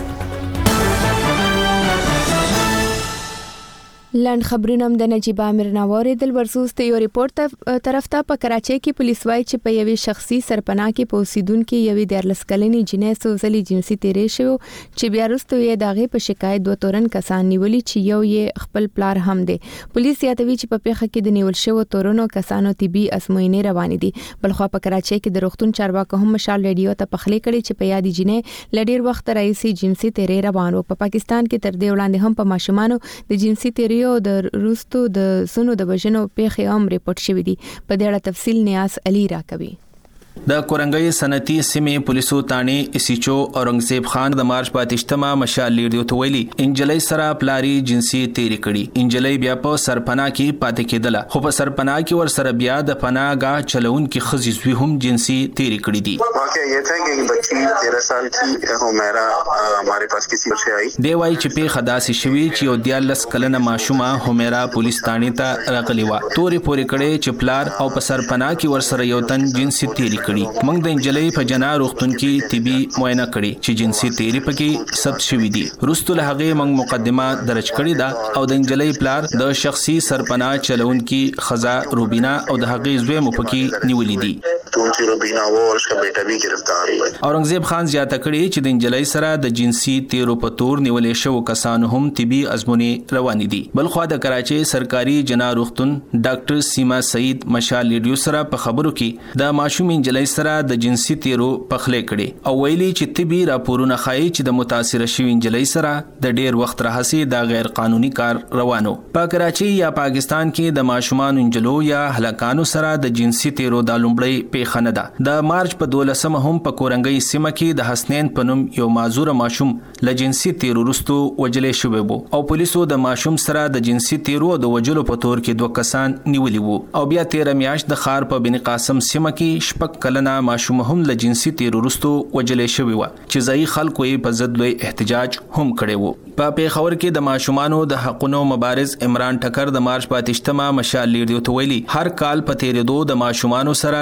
[SPEAKER 1] لاند خبرونه د نجیب عامر ناوړې د ورسوس ته یو ریپورت طرف ته په کراچۍ کې پولیس وايي چې په یوې شخصي سرپناه کې په اوسیدونکو یوې د لسکلنې جنې سوزلي جنسي تیرې شو چې بیا وروسته یې داغه په شکایت دوه تورن کسان نیولي چې یو یې خپل پلار هم دی. پولیس یادوي چې په پیښه کې د نیول شوو تورونو کسانو طبي ازموینې روان دي. بلخو په کراچۍ کې د روغتون چارواکو هم مشال ریډیو ته پخلی کړي چې په یادې جنې لډیر وخت راځي جنسي تیرې روان وو. په پاکستان کې تر دې وړاندې هم په ماشومانو د جنسي تیرې او د روستو د سونو د بجنو پیښې هم ریپورت شوې دي. په دې اړه تفصیل نیاز علي راکوي.
[SPEAKER 6] د کورنګي صنعتي سیمې پولیسو تانی اسیچو اورنګزیب خان د مارچ پاتشتمه مشال لیډیو ته ویلي انجلۍ سره پلاری جنسي تیری کړي. انجلۍ بیا په سرپنا کې پاتې کېدله، خو په سرپنا کې ور سره بیا د پناهګاه چلون کې خزي زوی هم جنسي تیری کړي دي.
[SPEAKER 3] واقعا یہ تھا کہ بچی تیرہ سال کی همیرا ہمارے پاس کسی سے آئی.
[SPEAKER 6] دی وای چې په خداسي شوی چې یو دیالس کلنه ماشومه همیرا پولیس تانی ته راغلی و. تورې پورې کړي چې پلار او په سرپنا کې ور سره یو تن جنسي تیری کړي. موږ د انجلۍ په جنا روغتون کې طبي معاینه کړي چې جنسي تیری پکې ثبت شوی دي. وروسته له هغه موږ مقدمه درج کړې ده او د انجلۍ پلار د شخصي سرپناه چلونکي خزا روبینا او د هغه زوی مو پکې نیولې دي.
[SPEAKER 3] تونچی روبینا و اور اس کا بیٹا بھی گرفتار ہوا.
[SPEAKER 6] اورنګزیب خان زیاته کړي چې د انجلۍ سره د جنسي تیرو په تور نیولې شو کسان هم طبي ازمونې روان دي. بلخو د کراچۍ سرکاري جنا روغتون ډاکټر سیما سعید مشال لیډیو سره په خبرو کې د ماشوم انجلۍ سره د جنسي تیرو پخلې کړي او ویلي چې طبي راپورونه ښایي چې د متاثره شوی انجلۍ سره د ډیر وخت راهسي د غیر قانوني کار روانو. په کراچۍ یا پاکستان کې د ماشومان انجلو یا هلاکانو سره د جنسي تیرو د لومړی پیښه نه ده. د مارچ په دولسمه هم په کورنګي سیمه کې د حسنین پنوم یو معذور ماشوم له جنسي تیرو وروسته وجلې شوی وو او پولیسو د ماشوم سره د جنسي تیرو د وجلو په تور کې دوه کسان نیولي وو او بیا تیر میاشت د خار په بن قاسم سیمه کې شپږ کلنه ماشوم هم له جنسي تیرو وروسته وجلې شوی و چې ځای خلکو یې په ضد لوی احتجاج هم کړی وو. په پیښور کې د ماشومانو د حقونو مبارز عمران ټکر د مارچ پاتشتمه مشال لیډیو ته ویلي هر کال په تیرېدو د ماشومانو سره د جنسي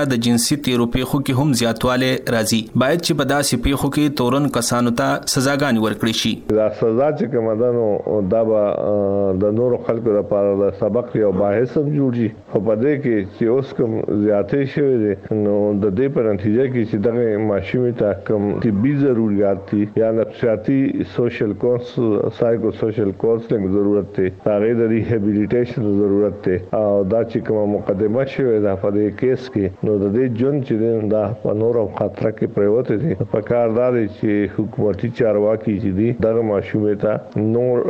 [SPEAKER 6] جنسي تیرو پیښو کې هم زیاتواله راځي. باید چې په داسې پیښو کې تورن کسانو ته سزاګانې ورکړي شي.
[SPEAKER 7] دا سزا چې کومه ده نو دا به د نورو خلکو لپاره د سبق یو باعث هم جوړي. خو په دې کې چې اوس کوم زیاتې شوی دي نو د دې په نتیجه کې چې دغه ماشومې ته کوم طبي ضرورت دي یا نفسیاتي سوشل کورس سایکو سوشل کورسینګ ضرورت دی، هغه د ریهابیلیټیشن ضرورت دی او دا چې کومه مقدمه شوی ده په دې کیس کې نو د دې جون چې دا په نورو خطر کې پریوت دي. په کار دا دی چې حکومتي چارواکي چې دي دغه ماشومې ته نور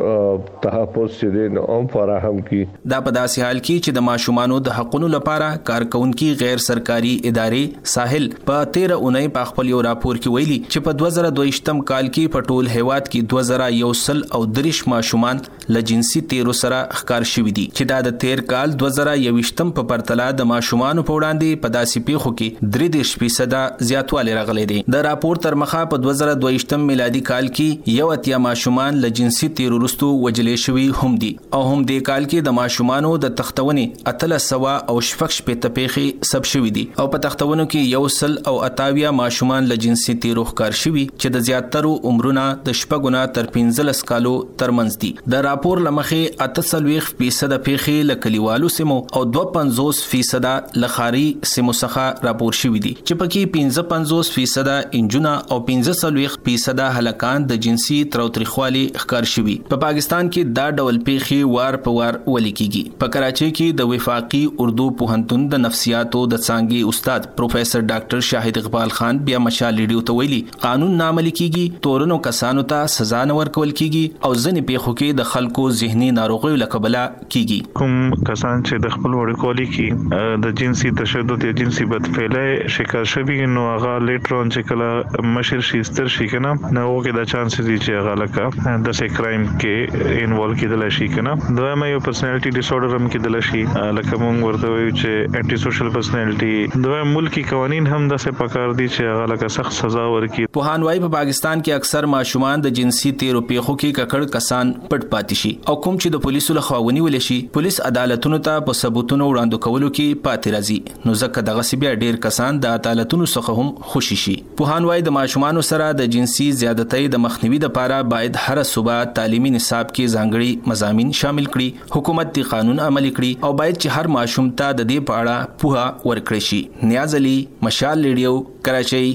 [SPEAKER 7] تحفظ چې دي نو هم فراهم کړي.
[SPEAKER 6] دا په داسې حال کې چې د ماشومانو د حقوقو لپاره کارکونکي غیر سرکاري ادارې ساحل په تیره اونۍ په خپل یو راپور کې ویلي چې په دوه زره دوه کال کې په ټول هیواد کې دوه زره یو سل او دریش ماشومان له جنسي تیرو سره ښکار شوي دي چې دا د تیر کال دوه زره یوویشتم په پرتله د ماشومانو په وړاندې په داسې پیښو کې درې دېرش فیصده زیاتوالی راغلی دی. د راپور تر مخه په دوه زره دوه میلادي کال کې یو اتیا ماشومان له جنسي تیرو وروسته وجلې شوي هم دي او هم دې کال کې د ماشومانو د تختونې اتلس سوه او شپږ شپېته پیښې ثبت شوي دي او په تختونو کې یو سل او اتاویا ماشومان له جنسي تیرو ښکار شوي چې د زیاترو عمرونه د شپږو نه تر پنځلس کالو ترمنځ دي. د راپور له مخې اته څلوېښت فیصده پیښې له کلیوالو سیمو او دوه پنځوس فیصده له ښاري سیمو څخه راپور شوي دي چې پکې پنځه پنځوس فیصده انجونه او پنځه څلوېښت فیصده هلکان د جنسي تاوتریخوالي ښکار شوي. په پاکستان کې دا ډول پیښې وار په وار ولیکل کیږي. په کراچۍ کې د وفاقي اردو پوهنتون د نفسیاتو د څانګې استاد پروفیسر ډاکټر شاهد اقبال خان بیا مشال ریډیو ته ویلي قانون نه عملي کیږي، تورنو کسانو ته سزا نه ورکول کیږي او ځینې پیښو کې د خلکو ذهني ناروغیو له کبله کیږي.
[SPEAKER 8] کوم کسان چې د خپل وړوکوالي کې د جنسي تشدد یا جنسي بدفعلۍ شکار شوي نو هغه لیټرون چې کله مشر شي ستر شي کنه نو هغه د چانس دي چې هغه لکه د سې کرایم کې انوالو کېدل شي کنه. دویم یو پرسنالټي ډیس اورډر هم کېدل شي لکه موږ ورته وایو چې انټي سوشل پرسنالټي. دویم ملکی قوانين هم د څه پکار دي چې هغه لکه سخت سزا ورکړي.
[SPEAKER 6] پوهان وايي په پاکستان کې اکثر ماشومان د جنسي تیرو پیښو کې ککړ کسان پټ پاتې شي او کوم چې د پولیسو لخوا ونیول شي پولیس عدالتونو ته په ثبوتونو وړاندې کولو کې پاتې راځي نو ځکه دغه سی بیا ډیر کسان د عدالتونو څخه هم خوشي شي. پوهان وايي د ماشومانو سره د جنسي زیادتۍ د مخنیوي لپاره باید هر صوبه تعلیمي نصاب کې ځانګړي مضامین شامل کړي، حکومت د قانون عملي کړي او باید چې هر ماشوم ته د دې په اړه پوهه ورکړي شي. نیاز علي، مشال ریډیو، کراچۍ.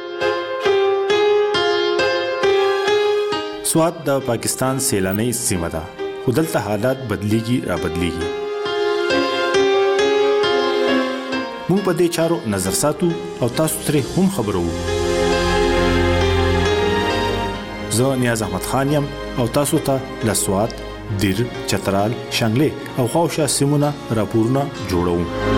[SPEAKER 23] سوات د پاکستان سیلاني سیمه ده خو دلته حالات بدلیږي را بدلیږي. موږ په دې چارو نظر ساتو او تاسو ترې هم خبرو. زه نیاز احمد خان یم او تاسو ته له سوات، دیر، چترال، شانګلې او خواوشا سیمونه راپورونه جوړوم.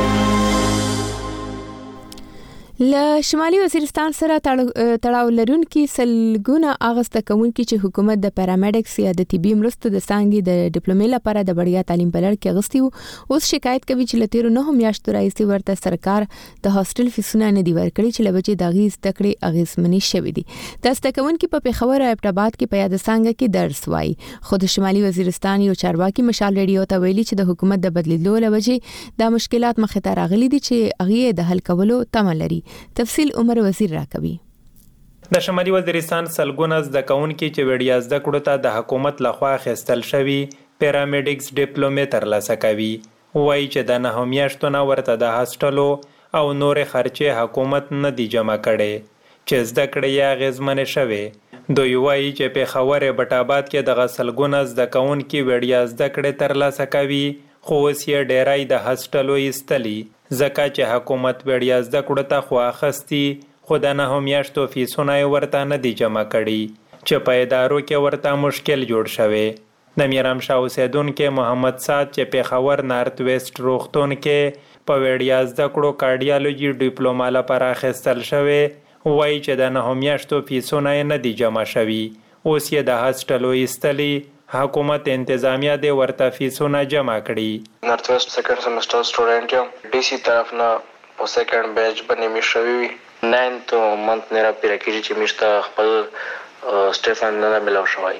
[SPEAKER 1] له شمالي وزیرستان سره تړاو لرونکي سلګونه اغسته کوونکي چې حکومت د پیرامیډکس یا د طبي مرستو د څانګې د ډیپلومې لپاره د بډیا تعلیم په لړ کې اغستي وو اوس شکایت کوي چې لتیرو نه میاشتو راځي ورته سرکار د هاستل فیسونه نه دی ورکړي چې لبچې د غیز تکړه اغیزمنې شوې دي. د استه کوونکي په پیښور او ابټاباد کې په یاد څنګه کې درس وایي خو د شمالي وزیرستان یو چارواکي مشال ریډیو ته ویلي چې د حکومت د بدلیدو لوجې د مشکلات مخې ته راغلي دي چې هغه د حل کولو تمه لري. تفصیل عمر وزیر راکوي.
[SPEAKER 24] د شمالي وزیرستان سلګونه زده کوونکي چې وړیا زده کړو ته د حکومت لخوا خستل شوی پیرامیډکس ډیپلومې ترلاسه کوي. وایي چې د نه میاشتو نه ورته د هاستلو او نورې خرچې حکومت نه دی جمع کړي چې زده کړې یې اغیزمنې شوې. دوی وایي چې پیښور بټاباد کې د سلګونه زده کوونکي وړیا زده کړې ترلاسه کوي خو اوس یې ډیری د هاستلو ایستلي ځکه چې حکومت وړیا زده کړو ته خو اخستي خو د نه میاشتو فیسونه یې ورته نه دي جمع کړي چې په ادارو کې ورته مشکل جوړ شوی. د میرامشاه اوسیدونکي محمد سعد چې پیښور نارت ویسټ روغتون کې په وړیا زده کړو کارډیالوجي ډیپلوما لپاره اخیستل شوی وایي چې د نه میاشتو فیسونه یې نه دي جمع شوي اوس یې د هاستلو ایستلي حکومت انتظامیه د ورته فیسونه جمع کړي.
[SPEAKER 25] نارت ویسټ سیکنډ سیمستر سټوډنټ یم. ډي سی طرف نه په سیکنډ بیچ باندې می شوی ناینت منت نه را پیره کیږي چې مشته خپل سټیفن نه ملاو شوی.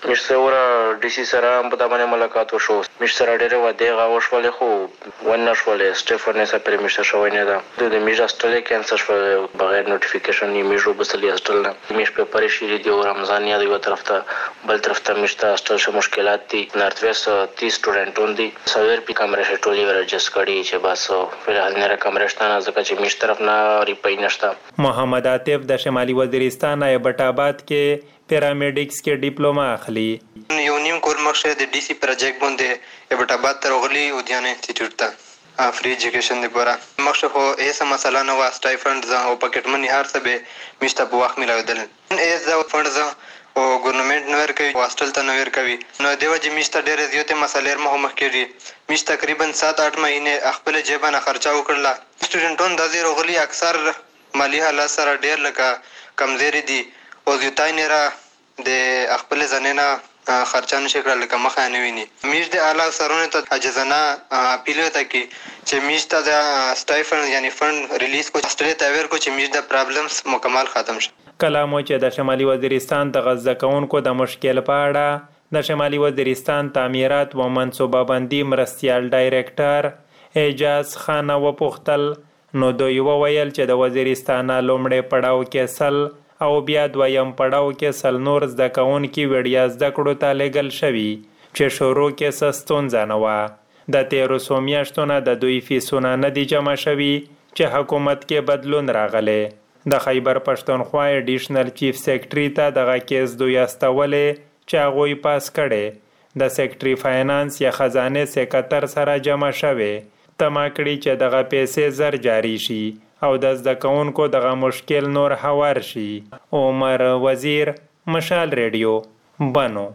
[SPEAKER 25] مشتورا ډي سي سره په دمنه ملاقات وشو. مشتره ډېر و دیغه وشول خو ونشول سټيفن نسا پر مشته شوی نه ده د میجا سټل کینسر شو بغیر نوټیفیکیشن نی میجو بسلی استل نه میش په پرې شری دی رمضان یا یو طرف ته بل طرف ته مشته استل شو مشکلات دي نارت ویست تیس سټوډنټون دي سویر پی کمره شټولي ورجس کړي چې بس فلحال نه کمره شته نه ځکه چې میش طرف نه ریپای نشته.
[SPEAKER 24] محمد عاطف د شمالي وزیرستان ایبټ آباد کې پیرامیډکس کې ډیپلوما اخلي.
[SPEAKER 4] یو نیم کور مخشه د ډي سي پروجیکټ باندې ایبټ آباد ته راغلي او دیانه انسټیټیوټ ته فری ایجوکیشن لپاره مخشه خو ایسه مسله نه وا سټایفند او پاکټ منی هر څه به مشته په وخت ملاودل ایز دا فند ز او ګورنمنت نو ورکوي هاستل ته نو ورکوي نو دیو چې مشته ډېر زیاتې مسلې مخ مخ کړي مش تقریبا سات آټ مهینه خپل جیبانه خرچه وکړه. سټوډنټون د زیرو غلي اکثر مالی حالات سره ډېر لکه کمزوري دي او زیاتای نه را د خپل ځننه خرچانه شکل لکه مخه نه ویني. میش د اعلی سرونه ته عجزانه اپیل وته کی چې میش ته د سټایفن یعنی فند ریلیز کو استری ته ور کو چې میش د پرابلمز مکمل ختم شي.
[SPEAKER 24] کلامو چې د شمالي وزیرستان د غزه کونکو د مشکل په اړه د شمالي وزیرستان تعمیرات و منصوبه بندي مرستيال ډایریکټر اعجاز خان و پختل نو دوی وویل چې د وزیرستان لومړی پړاو کې سل او بیا دویم پړاو کې سل نور زده کوونکي وړیا زده کړو ته لېږل شوي چې شروع کې څه ستونزه نه وه. د تیرو څو میاشتو نه د دوی فیسونه نه دي جمع شوي چې حکومت کې بدلون راغلی. د خیبر پښتونخوا اډیشنل چیف سیکرټري ته دغه کیس دوی استولې چې هغوی پاس کړی د سیکرټري فاینانس یا خزانه سکرټر سره جمع شوی تما کړي چې دغه پیسې زر جاری شي او د زده کوونکو دغه مشکل نور هوار شي. عمر وزیر مشال ریډیو بنو.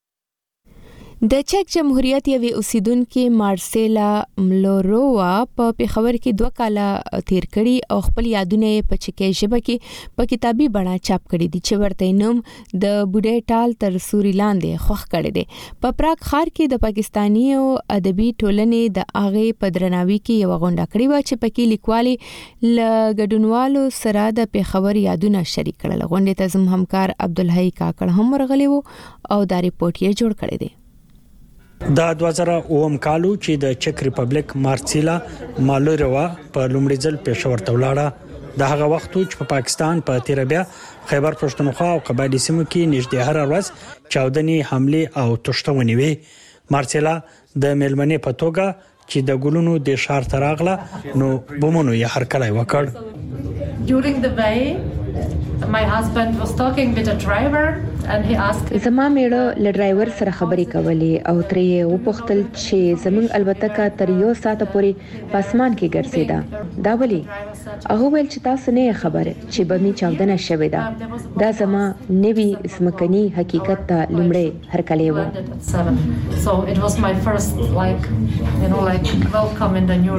[SPEAKER 1] د چک جمهوریت یوې اوسیدونکو مارسیلا ملوروا په پیښور کې دوه کاله تیر کړي او خپل یادونه په چکې ژبه کې په کتابي بڼه چاپ کړي دي چې ورته نوم د بوډۍ ټال تر سوري لاندې خوښ کړي دي. په پراګ ښار کې د پاکستاني او ادبي ټولنې د اغه په درناوي کې یو غونډه کړې و چې پکې لیکوالي ل ګډونوالو سره د پیښور یادونه شریک کړل. غونډې ته زم همکار عبدالحی کاکړ هم ورغلی وو او دا ریپورت یې جوړ کړی دی.
[SPEAKER 18] دا دوه زره اووم کالو چې د چک ریپبلیک مارسیلا مالوروا په لومړي ځل پېښور ته ولاړه. د هغه وخت چې په پاکستان په تیر بیا خیبر پښتونخوا او قبایلی سیمو کې نږدې هر ورځ چاودنی حمله او تشتونی وي. مارسیلا د ملمنې په توګه چې د ګلونو د شهر تراغله نو بمونو یې هر کله وکړ.
[SPEAKER 10] During the way, my husband was talking with a driver and he asked
[SPEAKER 11] زما میړه له ډرایور سره خبرې کولې او ترې وپوښتل چې زموږ البته تر یو ساعت پورې په اسمان کې ګرځیدا دا ولي. هغه ویل چې تاسو نه خبره چې بمي چاودنه شوې ده دا زما نوي اسمکني حقیقت ته لمړی هرکلی و.
[SPEAKER 10] So it was my first like you know like welcome in the new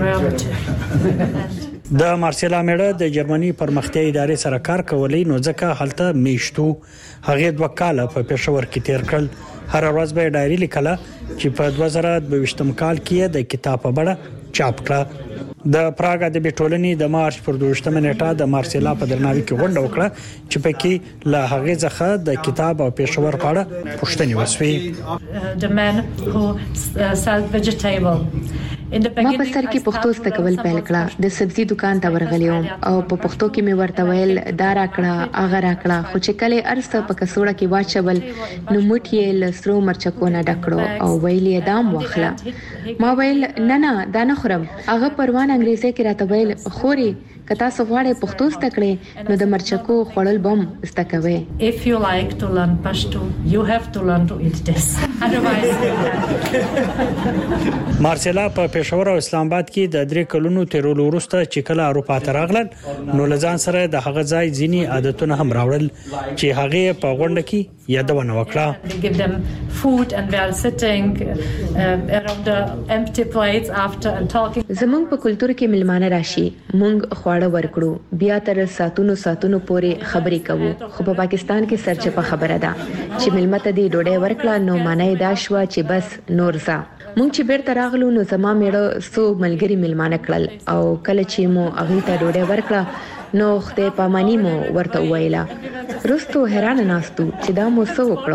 [SPEAKER 10] reality.
[SPEAKER 18] د مارسیلا میړه د جرمني پرمختیايي ادارې سره کار کولای نو ځکه هلته میشتو هغه دوه کاله په پېښور کې تیر کړل. هر ورځ به ډایري لیکله چې په دوه زره دوه کال کې د کتاب په بڼه چاپ کړه. د پراګ ادبي ټولنې د مارچ پر دوه نیټه د مارسیلا په درناوي کې غونډه وکړه چې پکې له هغه ځخه د کتاب او پېښور په اړه پوښتنې وسوي.
[SPEAKER 10] The man who sells vegetable
[SPEAKER 11] ما په سر کې پښتو زده کول پیل کړه. د سبزي دکان ته ورغلم او په پښتو کې مې ورته ویل دا راکړه هغه راکړه خو چې کله ارسته په کڅوړه کې واچول نو موټ یې له سرو مرچکو نه ډکړو او ویل یې دام واخله. ما ویل نه نه دا نه خورم. هغه پروان انګریزي کې راته ویل خوري کتا سغواړې پښتو زده کړې نو د مرچکو خوړل بم زده کوي.
[SPEAKER 10] If you like to learn Pashto you have to learn to eat this otherwise.
[SPEAKER 18] مارسیلا په پېښور او اسلام آباد کې د درې کلونو تیرولو وروسته چې کله اروپا ته راغلل نو لزان سره د هغه ځای ځینی عادتونه هم راوړل چې هغه په غونډه کې یادونه وکړه.
[SPEAKER 10] They give them food and they are sitting uh, around the empty plates after and talking.
[SPEAKER 11] زمونږ په کلچر کې ملمانه راشي مونږ خواړه ورکړو بیا تر ساتونو ساتونو پورې خبرې کوو خو په پاکستان کې سرچپه خبره ده چې ملمته دی ډوډۍ ورکړه نو معنی دا شو چې بس نور ځه. مونږ چې بیرته راغلو نو زما میړه سو ملګری ملمانه کړل او کله چې مو هغه ته ډوډۍ ورکړه نو خدای پامانی مو ورته ویلا رستو حیران ناستو چې دا مو څه وکړو.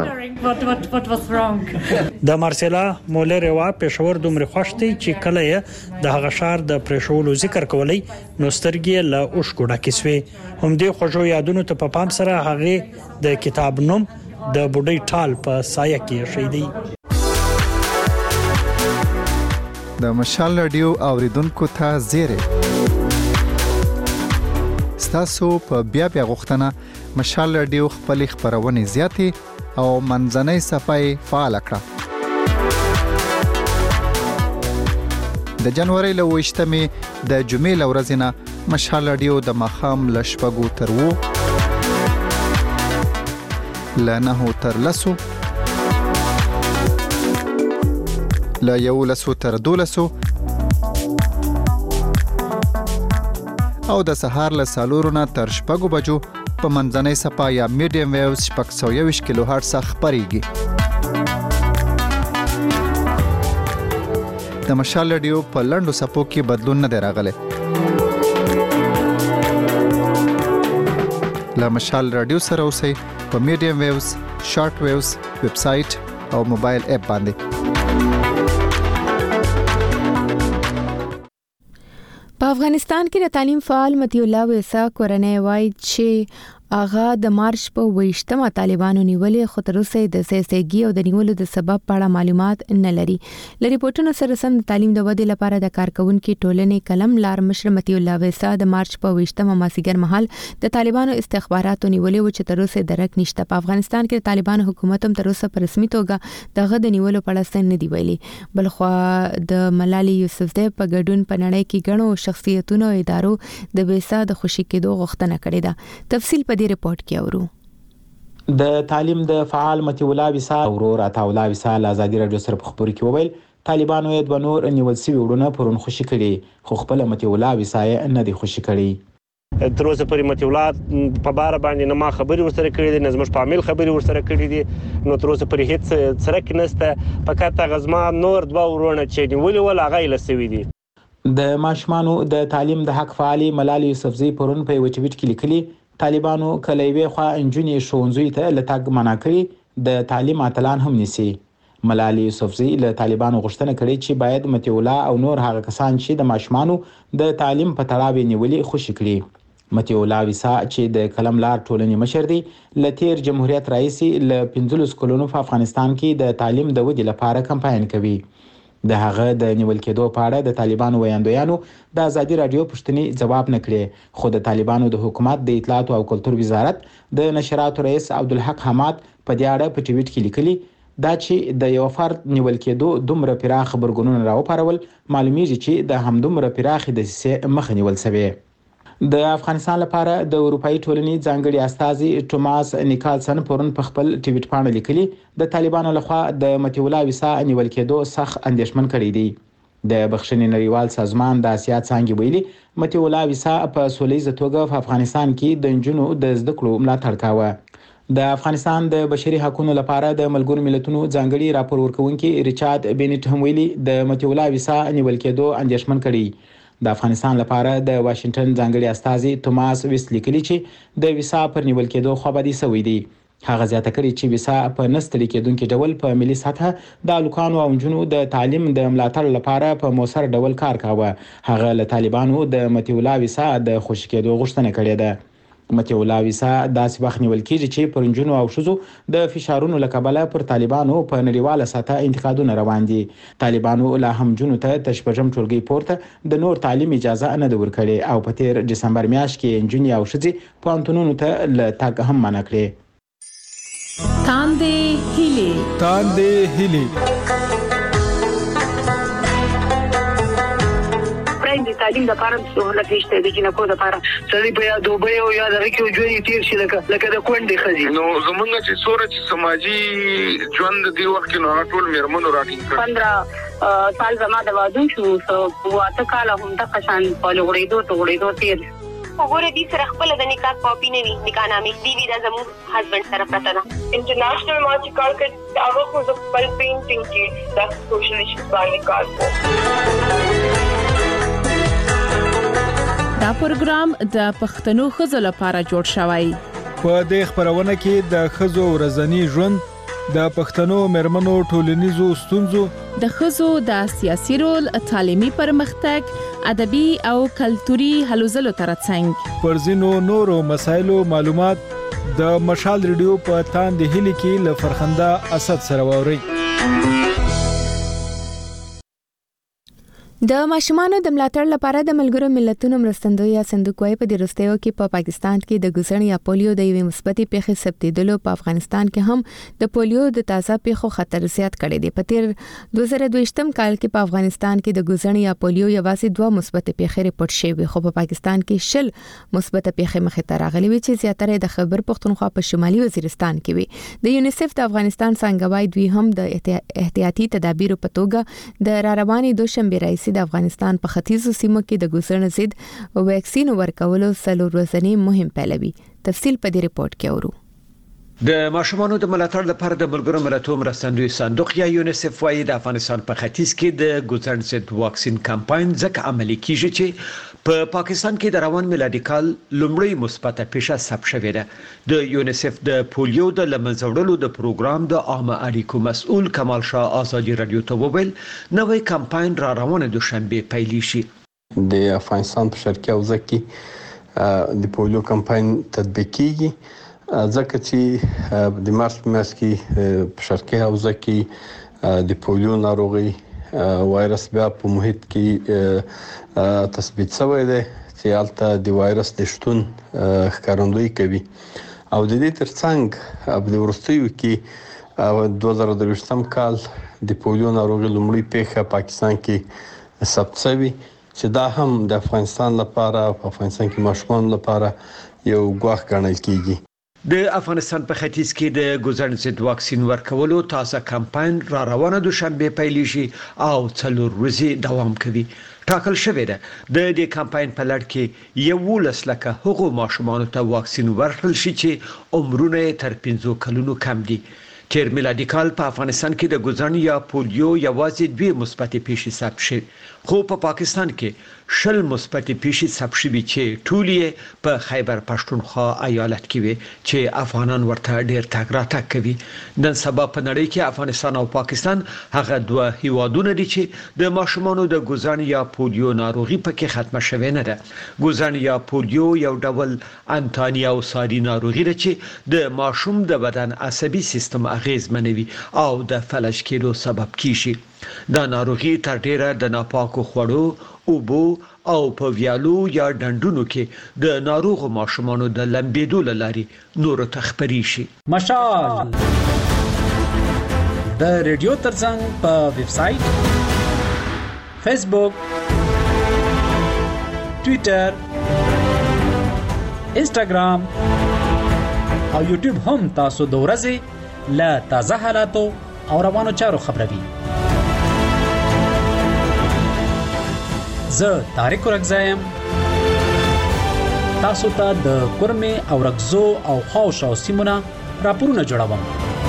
[SPEAKER 5] د مارسلا مولروا پېښور دومره خوشتي چې کله یې د هغه شار د پرېښولو ذکر کولای نو سترګې له اوښګوډه کیسوي. هم دې خوشو یادونو ته په پام سره هغه د کتاب نوم د بوډۍ ټال په سایه کې شیدي.
[SPEAKER 2] د مشال رادیو اوریدونکو ته زیره ستاسو په بیا بیا غوښتنه مشال رادیو خپل خبرونه زیاتې او منځنۍ صفحه فعال کړه. د جنوري له وشتمې د جمعې لورځ نه مشال رادیو د مخام لشپګو تر وو لنه تر لسو لا یو لسو تر دولسو او د سهار له سالورو نه تر شپږو بجو په منځنۍ صفحه یا میډیم ویوز شپږ سوه یوویشت کیلو هرټز خپرېږي. د مشال رادیو په لنډو صفحو کې بدلون نه دی راغلی. له مشال رادیو سره اوسئ په میډیم ویوز، شارټ ویوز، ویب سایټ او موبایل اپ باندې.
[SPEAKER 1] په افغانستان کې د تعلیم فعال مطیع الله ویسا کورنۍ وایي چې اغا د مارچ په ویشتمه طالبانو نیولې خو تر اوسه د سیاسيګي او د نیولو د سبب په اړه معلومات نه لري. لری پورټونو سره سم د تعلیم د ودې لپاره د کارکونکو ټولنې کلم لار مشر مطیع الله ویسا د مارچ په ویشتمه ماسیګر مهال د طالبانو استخباراتو نیولې و چې تر اوسه درک نشته. په افغانستان کې د طالبانو حکومت هم تر اوسه په رسمي توګه دغه د نیولو په اړه څه نه دی ویلي. بلخو د ملالي یوسفزۍ په ګډون په نړۍ کې غنو شخصیتونو او ادارو د ویسا د خوشی کېدو غوښتنه کړې ده. تفصیل په دې رپورت کې اورو.
[SPEAKER 12] د تعلیم د فعال مطیع الله ویسا ورور عطاءالله ویسا له ازادي رادیو سره په خبرو کې وویل طالبانو یې د نور نیول سوي وړونه پرون خوشی کړي خو خپل مطیع الله ویسا یې نه دی خوشی کړي.
[SPEAKER 13] تر اوسه پورې مطیع الله په بار باندې نه ما خبري ورسره کړې دي، نه زموږ په عامل خبري ورسره کړې دي، نو تر اوسه پورې هیڅ څرک نشته. فقط غزما نور دوه ورونه چې نیولې ول هغه یې لسوي دي.
[SPEAKER 12] د ماشومانو د تعلیم د حق فعالي ملالي یوسفزۍ پرون په یو ټویټ کې لیکلي طالبانو کلیوي خو انجونی شونځوي ته لټاګ منا کړی د تعلیم اتلان هم نسی. ملالي یوسفزۍ له طالبانو غوښتنه کړې چې باید مطیع الله او نور هغه کسان چې د ماشومانو د تعلیم په تړاو نیولې خوشی کړي. مطیع الله ویسا چې د کلم لار ټولنې مشر دی ل تیر جمهوریت رئیس ل پنځلس کلونو په افغانستان کې د تعلیم د ودې لپاره کمپاین کوي. د هغه د نیول کېدو په اړه د طالبانو ویاندویانو د ازادي رادیو پوښتنې جواب نه کړي، خو د طالبانو د حکومت د اطلاعات او کلتور وزارت د نشراتو رئیس عبدالحق حماد په دې اړه په ټویټ کې لیکلي دا چې د یو فرد نیول کېدو دومره پراخ خبرګونونه راوپارول معلومیږي چې د همدومره پراخ د سیاسي مخ نیول شوی. د افغانستان لپاره د اروپאי ټولنې ځانګړي استازي ټوماس نیکالسن پرون په خپل ټویټ باندې لیکلي د طالبانو لخوا د مطیع الله ویسا نیول کېدو سخت اندېښمن کړی دی. د بخښنې نړیوال سازمان د اسیا څنګه ویلي مطیع الله ویسا په سولېزه توګه په افغانستان کې د جنونو د زده کړو ملاتړ کاوه. د افغانستان د بشري حقوقو لپاره د ملګرو ملتونو ځانګړي راپور ورکونکي ریچارډ بینټ هم ویلي د مطیع الله ویسا نیول کېدو اندېښمن کړی. د افغانستان لپاره د واشنگټن ځانګړي استازي توماس ویس لیکلي چې د ویسا پر نیول کېدو خوابدي شوی دی. هغه زیاته کړي چې ویسا په نستړي کېدونکو ډول په ملي سطح د الکانو او جنونو د تعلیم د ملاتړ لپاره په موثر ډول کار کاوه. هغه له طالبانو د مطیع الله ویسا د خوشی کېدو غوښتنه کړې ده. مطیع الله ویسا داسې وخت نیول کېږي چې پر جنونو او ښځو د فشارونو له کبله پر طالبانو په نړیواله سطح انتقادونه روان دي. طالبانو لا هم جنونو ته تشبجم ټولګي پورته د نور تعلیم اجازه نه ده ورکړې او په تیر دسمبر میاشت کې جنونی او ښځې پوهنتونونو ته له تګ هم منع کړې.
[SPEAKER 14] تاندې هیلې
[SPEAKER 15] تاندې هیلې
[SPEAKER 26] د تعلیم د لپاره سہولت نشته د جنکو د لپاره سړي په یاد دوبه او یاد راکې ژوند تیر شي لکه لکه د کونډې خزي
[SPEAKER 27] نو زمونږ چې سوره چې سماجی ژوند دی وخت کې نو ټول میرمنو راټینګ کړ
[SPEAKER 26] پندرہ سال زما د واده شو واته کال هم د قشان په لوړېدو ته وړېدو تیر
[SPEAKER 28] وګوره دې سره خپل د نکاح کاپی نه وي نکاح نامې دی وی د زموږ هسبند سره پته ده.
[SPEAKER 29] انټرنیشنل ما چې کار کړ هغه خو د خپل پینټینګ کې د سوشل ایشوز باندې کار کوي.
[SPEAKER 1] د
[SPEAKER 14] دا پروګرام د پښتنو ښځو لپاره جوړ شوی.
[SPEAKER 3] په دې خبرونه کې د ښځو ورځنی ژوند، د پښتنو مېرمنو ټولنیزو ستونزو،
[SPEAKER 14] د ښځو د سیاسي رول، تعلیمي پرمختګ، ادبي او کلتوري هلو ځلو ترڅنګ
[SPEAKER 3] پر ځینو نورو مسایلو معلومات د مشال ریډیو په تاند هلي کې ل فرخنده اسد سره ووري.
[SPEAKER 1] د ماشومانو د ملاتړ لپاره د ملګرو ملتونو مرستندوی یا صندوق وايي په دې وروستیو کې په پا پاکستان کې د ګوزڼ یا پولیو د یوې مثبتې پیښې ثبتېدلو په افغانستان کې هم د پولیو د تازه پیښو خطر زیات کړی دی. په تیر دوه زره دوه کال کې په افغانستان کې د ګوزڼ یا پولیو یوازې دوه مثبتې پیښې ریپورت شوې، خو په پاکستان کې شل مثبتې پیښې مخې ته راغلي وي چې زیاتره د خیبر پختونخوا په شمالي وزیرستان کې وي. د یونیسف د افغانستان څنګه وايي دوی هم د احتیاطي تدابیرو په توګه د را روانې دوشنبه رئیس د افغانستان په ختیځو سیمو کې د ګوزڼ ضد ویکسین ورکولو څلور ورځنی مهم پیلوي. تفصیل په دې ریپورت کې اورو.
[SPEAKER 9] د ماشومانو د ملاتړ لپاره د ملګرو ملتونو مرستندوی صندوق یا یونیسف وايي د افغانستان په ختیځ کې د ګوزڼ ضد واکسین کمپاین ځکه عملي کیږي چې په پا پاکستان کې د روان میلادي کال لومړی مثبته پیښه ثبت شوې ده. د یونیسف د پولیو د لمنځه وړلو د پروګرام د عامه اړیکو مسؤل کمال شاه آزادي رادیو ته وویل نوې کمپاین را روانه دوشنبه پیل شي.
[SPEAKER 15] د افغانستان په شرقي حوزه کې د پولیو کمپاین تطبیق کیږي ځکه چې د مارچ په میاشت کې په شرقي حوزه کې د پولیو ناروغي وایرس بیا په محیط کې تثبیت شوی دی چې البته د وایرس د شتون ښکارندویي کوي او د دې ترڅنګ په ورستیو کې دوه زره دوه کال د پولیو ناروغي لومړی پیښه پاکستان کې ثبت شوی چې دا هم د افغانستان لپاره په افغانستان کې ماشومان لپاره یو ګواښ ګڼل کیږي.
[SPEAKER 9] د افغانستان په ختیځ کې د ګوزڼ ضد واکسین ورکولو تازه کمپاین را روانه دوشنبه پیل شي او څلور ورځې دوام کوي. ټاکل شوې ده د دې کمپاین په لړ کې یوولس لکه هغو ماشومانو ته واکسین ورکړل شي چې عمرونه تر پنځو کلونو کم دي. تیر میلادي کال په افغانستان کې د ګوزڼ یا پولیو یوازې دوه مثبتې پیښې ثبت شوې، خو په پاکستان کې شل مثبتې پیښې ثبت شوې چې ټول یې په خیبر پښتونخوا ایالت کې وي چې افغانان ورته ډېر تګ راتګ کوي. نن سبا په نړۍ کې افغانستان او پاکستان هغه دوه هیوادونه دي چې د ماشومانو د ګوزڼ یا پولیو ناروغي پکې ختمه شوې نه ده. ګوزڼ یا پولیو یو ډول انتاني او ساري ناروغي ده چې د ماشوم د بدن عصبي سیستم اغیزمنوي او د فلج کېدو سبب کیږي. دا ناروغي تر ډیره د ناپاکو خوړو، اوبو او په ویالو یا ډنډونو کې د ناروغ ماشومانو د لمبېدو لاري نور ته خپري شي.
[SPEAKER 16] مشال د ریډیو ترڅنګ په ویب سټ، فیسبوک، ټوئیټر، انسټاګرام او یوټیوب هم تاسو د ورځې له تازه حالاتو او روانو چارو خبروي. زه طارق رګزایم تاسو ته د کورمه او رګزو او خاوشو سیمونه راپورونه جوړوم.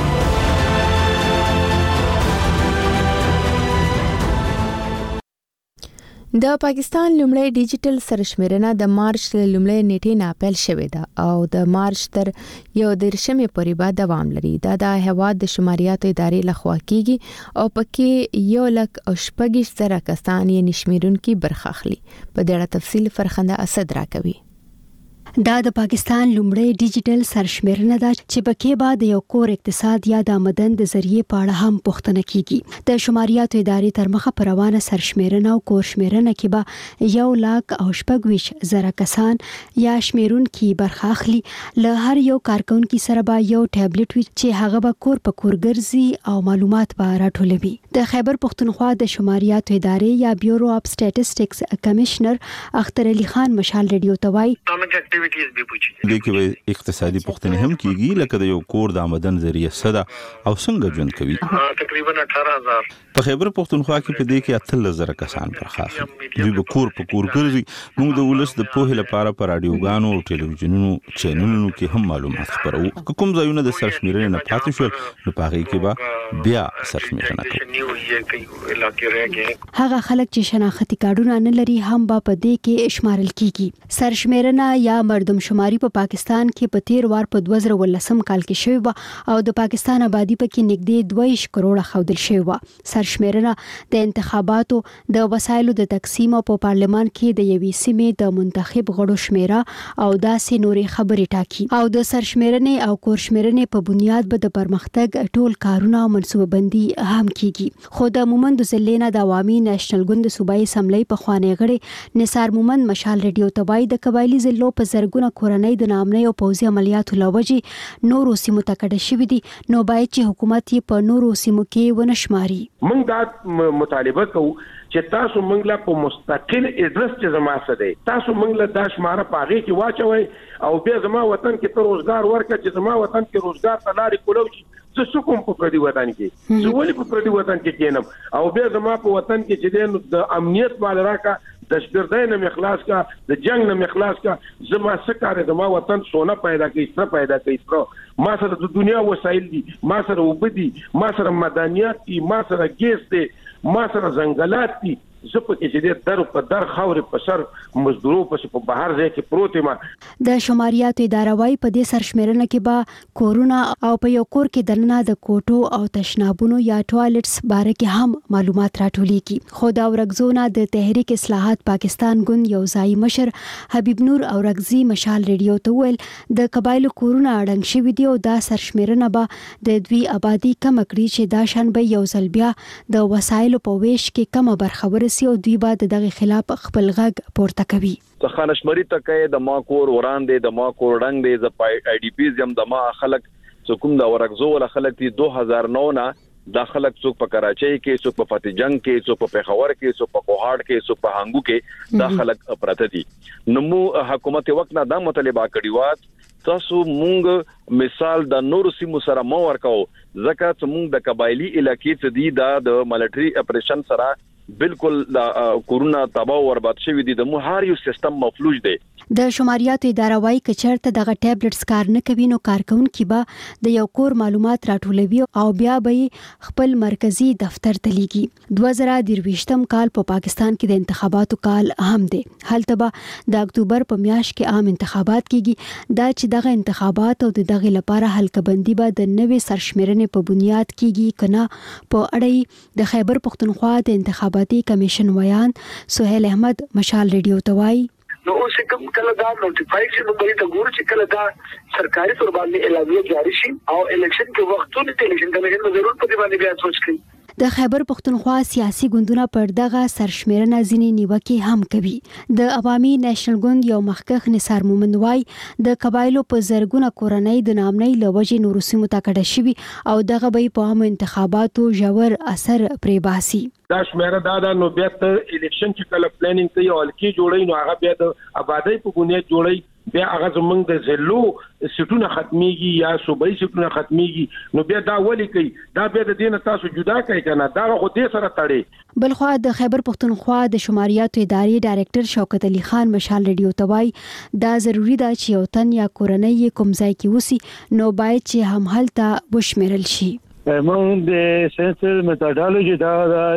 [SPEAKER 1] د پاکستان لومړی ډیجیټل سرشمیرنه د مارچ لومړۍ نیټې نه پیل شوې ده او د مارچ تر یو دیرشمې پورې به دوام لري. دا د هیواد د شماریاتو ادارې لخوا کیږي او پکې یو لک او شپږ زره کسان یې نشمیرونکي برخه اخلي. په دې اړه تفصیل فرخنده اسد راکوي.
[SPEAKER 17] دا د پاکستان لومړی ډیجیټل سرشمیرنه ده چې پکې بعد یو کور اقتصاد یا د آمدن د ذریعہ په اړه هم پوښتنه کیږي. د شماریاتو ادارې تر مخه پر روانه سرشمیرنه او کور شمیرنه کې به یو لاک او شپږ زره کسان یا شمیرونکي برخه اخلي. له هر یو کارکونکي سره به یو ټابلیټ وي چې هغه به کور په کور ګرځي او معلومات به راټولوي. د خیبر پختونخوا د شماریاتو ادارې یا بیورو اف سټیټسټکس کمشنر اختر علي خان مشال ریډیو ته وایي
[SPEAKER 19] دې کې به اقتصادي پوښتنې هم کیږي لکه د یو کور د آمدن ذریعہ صدا او څنګه ژوند کوي.
[SPEAKER 27] تقریبا اٹھارہ ہزار
[SPEAKER 19] په خیبر پختونخوا کې په دې کې اتلس زره کسان برخه اخلي. دوی به کور په کور ګرځي. موږ د ولس د پوهې لپاره په رادیوګانو او ټلویزیونونو چینلونو کې هم معلومات خپروو. کوم ځایونه د سرشمیرنې نه پاتې شول نو په هغه کې به بیا سرشمیرنه کوو.
[SPEAKER 27] हुई है कई इलाके रह गए।
[SPEAKER 17] هغه خلک چې شناختی کارډونه نه لري هم به په دې کې شمارل کیږي. سرشمیرنه یا مردم شماري په پاکستان کې په تیر وار په دوه زره ولسم کال کې شوی و او د پاکستان آبادی په کې نږدې دوه کروڑه خودل شوی و. سرشمیرنه د انتخاباتو د وسایلو د تقسیم په پارلمان کې د یوې سیمې د منتخب غړو شمیره او داسې نورې خبرې ټاکي او د سرشمیرنې او کورشمیرنې په بنیاد به د پرمختګ ټول کارونه او منصوبه بندي هم کیږي. خو د مومند زلینا د عوامي نېشنل ګوند صوبایي اسمبلی په خوانی غړي نثار مومند مشال ریډیو تبای د قبایلی ضلعو په زرګونه کورنۍ د نامنۍ او پوځي عملیاتو لوجې نورو سیمو ته کډه شوې دي نو باید چې حکومت یې په نورو سیمو کې ونشماري.
[SPEAKER 4] موږ دا مطالبه کوو چې تاسو موږ له په مستقل ادرس چې زما څه دی تاسو موږ له دا شماره پاغي کې واچوي او بیا زما وطن کې ته روزګار ورکړه چې زما وطن کې روزګار ته لارې کولو زه څوک په پردي وطن کې زه ولې په پردي وطن کې کېنم او بیا زما په وطن کې چې د امنیت مال راکا د شپردای نه مخلاص کا د جنگ نه مخلاص کا زما سکاره زما وطن سونا پیدا کوي ستر پیدا کوي ستر ما سره د دنیا وسایل دي ما سره وبدي ما سره مدنیات دي ما سره ګیس دي ما سره ځنګلات دي زه په کې چې در په در خاورې په سر مزدورو په بهر ځای کې پروت ما
[SPEAKER 17] د شماریاتو اداره وايي په دې سرشمیرنه کې به کورونا او په یو کور کې دننه د کوټو او تشنابونو یا ټوایلټس باره کې هم معلومات راټولېږي. خو دا ورغزونه د تحریک اصلاحات پاکستان ګوند یو ځای مشر حبیب نور او رغزي مشال ریډیو ته ویل د قبایلو کورونه اړنګ شوي دي او دا سرشمیرنه به د دوی آبادی کم کړي چې دا شان به یو ځل بیا د وسایلو په ویش کې کم برخه او دوی به دغه خلاف خپل غږ پورته کوي.
[SPEAKER 6] څه خانشمري تکې د ما کور وړاندې د ما کور ډنګ دی ز آی ډی پیز یم د ما خلک څوک د ورغزو ول خلک دی دوه هزار نو نه د خلک څوک په کراچۍ کې څوک په فتح جنگ کې څوک په پېښور کې څوک په کوهاټ کې څوک په هانګو کې د خلک پراته دي. نو مو حکومت وخت نه د مطالبه کړی و تاسو مونږ مثال د نور سیمو سره مو ورکاو ځکه چې مونږ د قبایلی علاقې څخه دی د ملټری اپریشن سره بالکل کورونا تباہ او برباد شوی دي د مو هر یو سیستم مفلوج دی.
[SPEAKER 17] د شماریاتو اداره وايي کچرته دغه ټابلیټس کار نه کوي نو کارکونکو به د یو کور معلومات راټولوي او بیا به خپل مرکزی دفتر ته لیږي. دوه زره درویشتم کال په پاکستان کې د انتخاباتو کال اهم دی. هلته به د اکتوبر په میاشت کې عام انتخابات کیږي. دا چې دغه انتخابات او دغه لپاره حلقه به د نوې سرشمیرنې په بنیاد کیږي کنه په اړه د خیبر پختونخوا د انتخابات کمیشن ویان سہیل احمد مشال ریډیو ته وایي
[SPEAKER 26] نو اوس کوم کله دا نوټیفای شي نو بلې ته ګور چې کله دا سرکاري تور باندې اعلامیه جاری شي او الیکشن کې وختونه ته الیکشن کمیشن ضرور په دې باندې بیا سوچ کوي.
[SPEAKER 17] د خیبر پختونخوا سیاسي ګوندونه پر دغه سرشمیرنه ځینې نیوکې هم کوي. د عوامي نېشنل ګوند یو مخکښ نثار مومند وای د قبایلو په زرګونه کورنۍ د نامنۍ لوجې نورو سیمو ته کډه شوي او دغه به په عام انتخاباتو ژور اثر پرې باسي.
[SPEAKER 4] دا شمیره دا د نو بیا ته الیکشن چې کله پلانینګ کوي او الکی جوړي نو هغه بیا د آبادی په بنیاد جوړي بیا هغه زمونږ د زلو سټونه ختميږي یا صوبایي سټونه ختميږي نو بیا دا ولي کوي دا بیا د دین تاسو جدا کوي کنه دا خو دې سره تړي.
[SPEAKER 17] بلخوا د خیبر پختونخوا د شماریاتو ادارې ډایریکټر شوکت علي خان مشال ریډیو توای دا ضروری ده چې یو تن یا کورنۍ کوم ځای کې وسی نو باید چې هم هلته وشمیرل شي.
[SPEAKER 7] مونږ د سنسر میتھډالوژي دا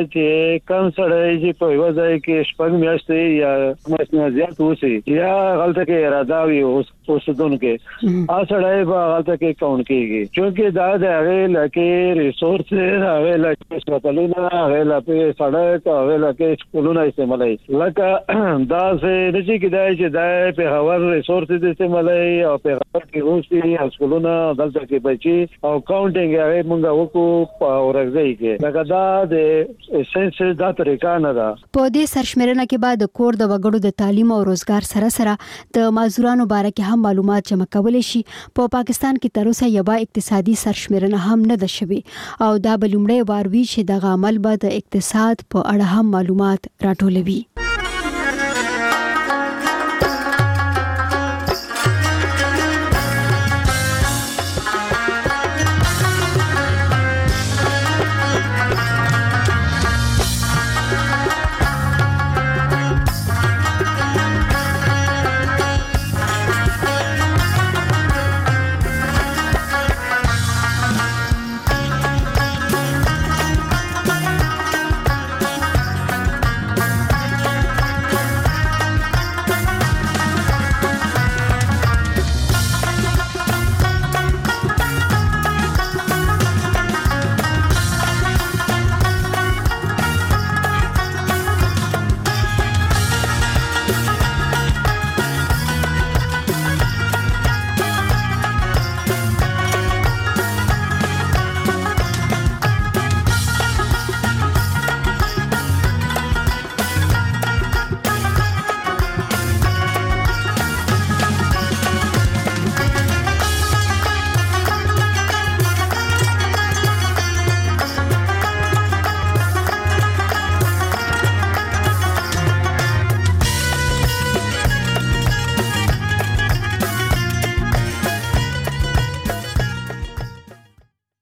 [SPEAKER 7] چې کم سړی چې په یو ځای کې شپږ میاشتې یا مسنه زیات وسی یا غلطه کې اراده وي اوسدون کې ا سړی به غلطه کې کاون کېږي چې دا د هغه لکه ریسورس هغه لکه سپټلونه هغه لکه سړک هغه لکه سکولونه استعمالي لکه دا څه د چې کدای چې دا په هوار ریسورس د استعمالي او په هغه کې اوسي سکولونه غلطه کې بچي او کاونټینګ هغه مونږ کو اورځي کې لکه دا د سنس دا طریقه نه ده.
[SPEAKER 17] په دې سرشمیرنه کې بعد کور د وګړو د تعلیم او روزګار سره سره د معذورانو باره کې هم معلومات جمع کولای شي. په پاکستان کې تر اوسه یو اقتصادي سرشمیرنه هم نه ده شوی او دا بلومړی وار وی چې د عمل به د اقتصاد په اړه هم معلومات راټولوي.